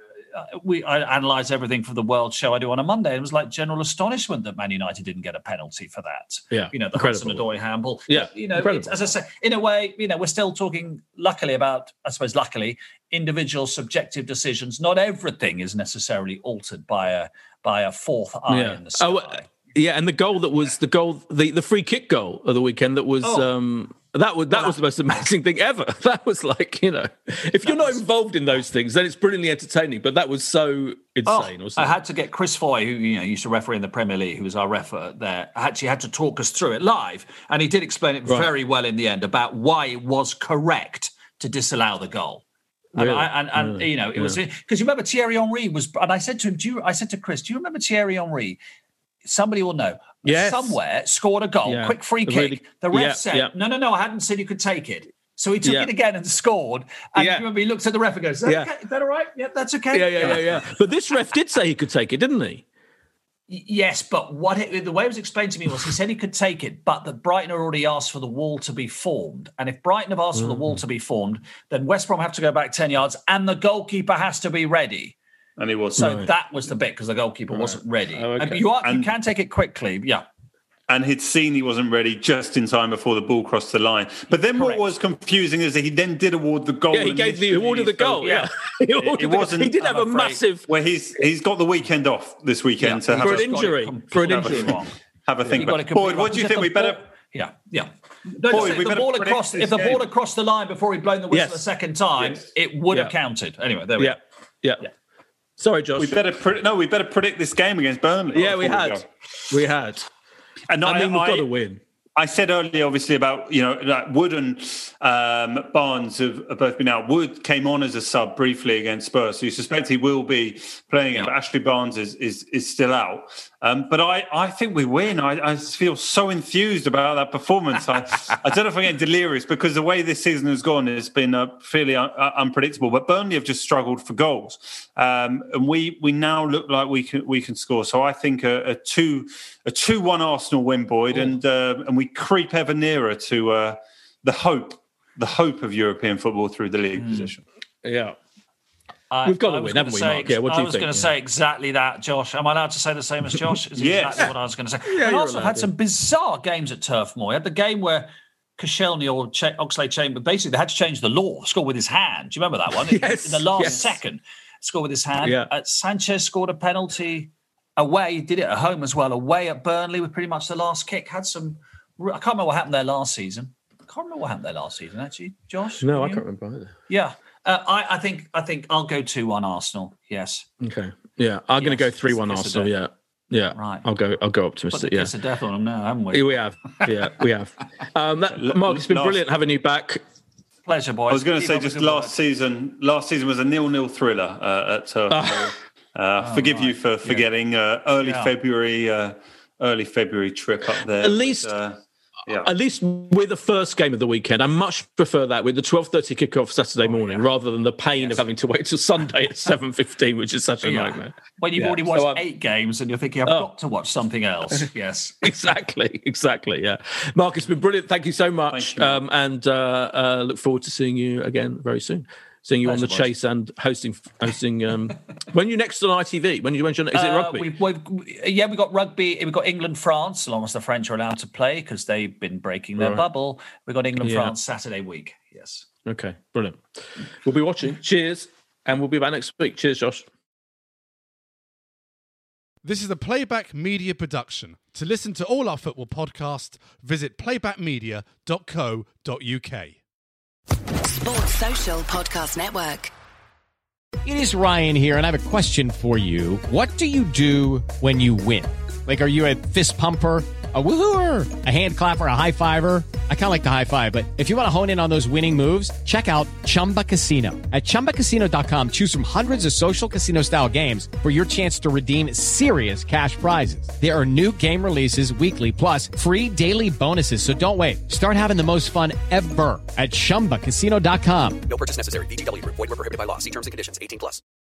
we I analyse everything for the World Show I do on a Monday. And it was like general astonishment that Man United didn't get a penalty for that. Yeah, you know, the Hudson-Odoi handball. Yeah, you know, it's, as I say, in a way, you know, we're still talking, luckily, about, I suppose, luckily, individual subjective decisions. Not everything is necessarily altered by a by a fourth eye yeah. in the sky. Oh, yeah, and the goal that was the goal, the, the free kick goal of the weekend that was. Oh. Um, That was that well, was the most amazing thing ever. That was like, you know, if you're not was, involved in those things, then it's brilliantly entertaining. But that was so insane. Oh, wasn't I it? had to get Chris Foy, who you know used to referee in the Premier League, who was our referee there. Actually, had to talk us through it live, and he did explain it right. very well in the end about why it was correct to disallow the goal. Really? And, I, and, and really? you know, it yeah. was because you remember Thierry Henry was, and I said to him, do you? I said to Chris, do you remember Thierry Henry? Somebody will know. Yes. Somewhere scored a goal, yeah. quick free kick. Really, the ref yeah, said, yeah. no, no, no, I hadn't said you could take it. So he took yeah. it again and scored. And yeah. you remember he looks at the ref and goes, is that, yeah. okay? Is that all right? Yeah, that's okay. Yeah, yeah, yeah, yeah. But this ref did say he could take it, didn't he? Yes, but what it, the way it was explained to me was he said he could take it, but that Brighton had already asked for the wall to be formed. And if Brighton have asked mm. for the wall to be formed, then West Brom have to go back ten yards and the goalkeeper has to be ready. And he was So right. that was the bit because the goalkeeper right. wasn't ready. Oh, okay. and you, are, and, you can take it quickly, yeah. And he'd seen he wasn't ready just in time before the ball crossed the line. But then Correct. What was confusing is that he then did award the goal. Yeah, he gave the award of the goal. Yeah, he, it wasn't. He did have I'm a afraid, massive. Where he's he's got the weekend off this weekend yeah, to have for a, an injury. For an injury, have a, have a think. Yeah, about. Boyd, what do you think? We better. Ball, yeah, yeah. No, Boyd, if we the better ball across, if the game. ball across the line before he'd blown the whistle yes. a second time, yes. it would yeah. have counted. Anyway, there we yeah. go. Yeah, yeah. Sorry, Josh. We better pre- no. We better predict this game against Burnley. Yeah, we had. We, we had. And I, I mean, we've I, got to win. I said earlier, obviously, about, you know, like Wood and um, Barnes have, have both been out. Wood came on as a sub briefly against Spurs, so you suspect he will be playing it, but Ashley Barnes is is, is still out. Um, but I, I think we win. I, I feel so enthused about that performance. I, I don't know if I'm getting delirious because the way this season has gone has been uh, fairly un- uh, unpredictable. But Burnley have just struggled for goals, um, and we we now look like we can we can score. So I think a, a two a two one Arsenal win, Boyd, Ooh. and uh, and we creep ever nearer to uh, the hope the hope of European football through the league mm. position. Yeah. I, We've got to I win, haven't we, say, Mark? Yeah, what do I you was think? going to yeah. say exactly that, Josh. Am I allowed to say the same as Josh? Is yes. exactly what I was going to say. Yeah, and also allowed, had yeah. some bizarre games at Turf Moor. You had the game where Koscielny or Ch- Oxlade-Chamberlain, basically they had to change the law, score with his hand. Do you remember that one? yes, In the last yes. second, score with his hand. Yeah. Uh, Sanchez scored a penalty away, did it at home as well, away at Burnley with pretty much the last kick. Had some, I can't remember what happened there last season. I can't remember what happened there last season, actually. Josh? No, I you? can't remember either. Yeah. Uh, I, I think I think I'll go two one Arsenal. Yes. Okay. Yeah, I'm yes, going to go three one Arsenal. Yeah. Yeah, right. I'll go. I'll go Put optimistic. the Yeah, kiss of death on them now, haven't we? Yeah, we have. Yeah, we have. Um, that, Mark, it's been Last- brilliant having you back. Pleasure, boys. I was going to Keep say up the just good last work. season. Last season was a nil-nil thriller uh, at Turf. Moor. uh, forgive you for forgetting uh, early Yeah. February, uh, early February trip up there. At least, with, uh, yeah. at least with the first game of the weekend, I much prefer that with the twelve thirty kickoff Saturday morning rather than the pain of having to wait till Sunday at seven fifteen, which is such a Yeah. nightmare. When you've Yeah. already watched So, um, eight games and you're thinking, I've Oh. got to watch something else. Yes. Exactly, exactly. Yeah, Mark, it's been brilliant. Thank you so much, Thank you, um, and uh, uh, look forward to seeing you again very soon. Seeing you on the Pleasure, boys. chase and hosting. Hosting. Um, when are you next on I T V? When you when's your, is it Uh, rugby? We've, we've, yeah, we've got rugby. We've got England, France, as long as the French are allowed to play because they've been breaking their Right. bubble. We've got England, Yeah. France Saturday week. Yes. Okay, brilliant. We'll be watching. Cheers, and we'll be back next week. Cheers, Josh. This is a Playback Media production. To listen to all our football podcasts, visit playback media dot co dot uk. Sports Social Podcast Network. It is Ryan here, and I have a question for you. What do you do when you win? Like, are you a fist pumper, a woohooer, a hand clapper, a high fiver? I kind of like the high five, but if you want to hone in on those winning moves, check out Chumba Casino. At chumba casino dot com, choose from hundreds of social casino style games for your chance to redeem serious cash prizes. There are new game releases weekly, plus free daily bonuses. So don't wait. Start having the most fun ever at chumba casino dot com. No purchase necessary. V G W Group. Void where prohibited by law. See terms and conditions. eighteen plus.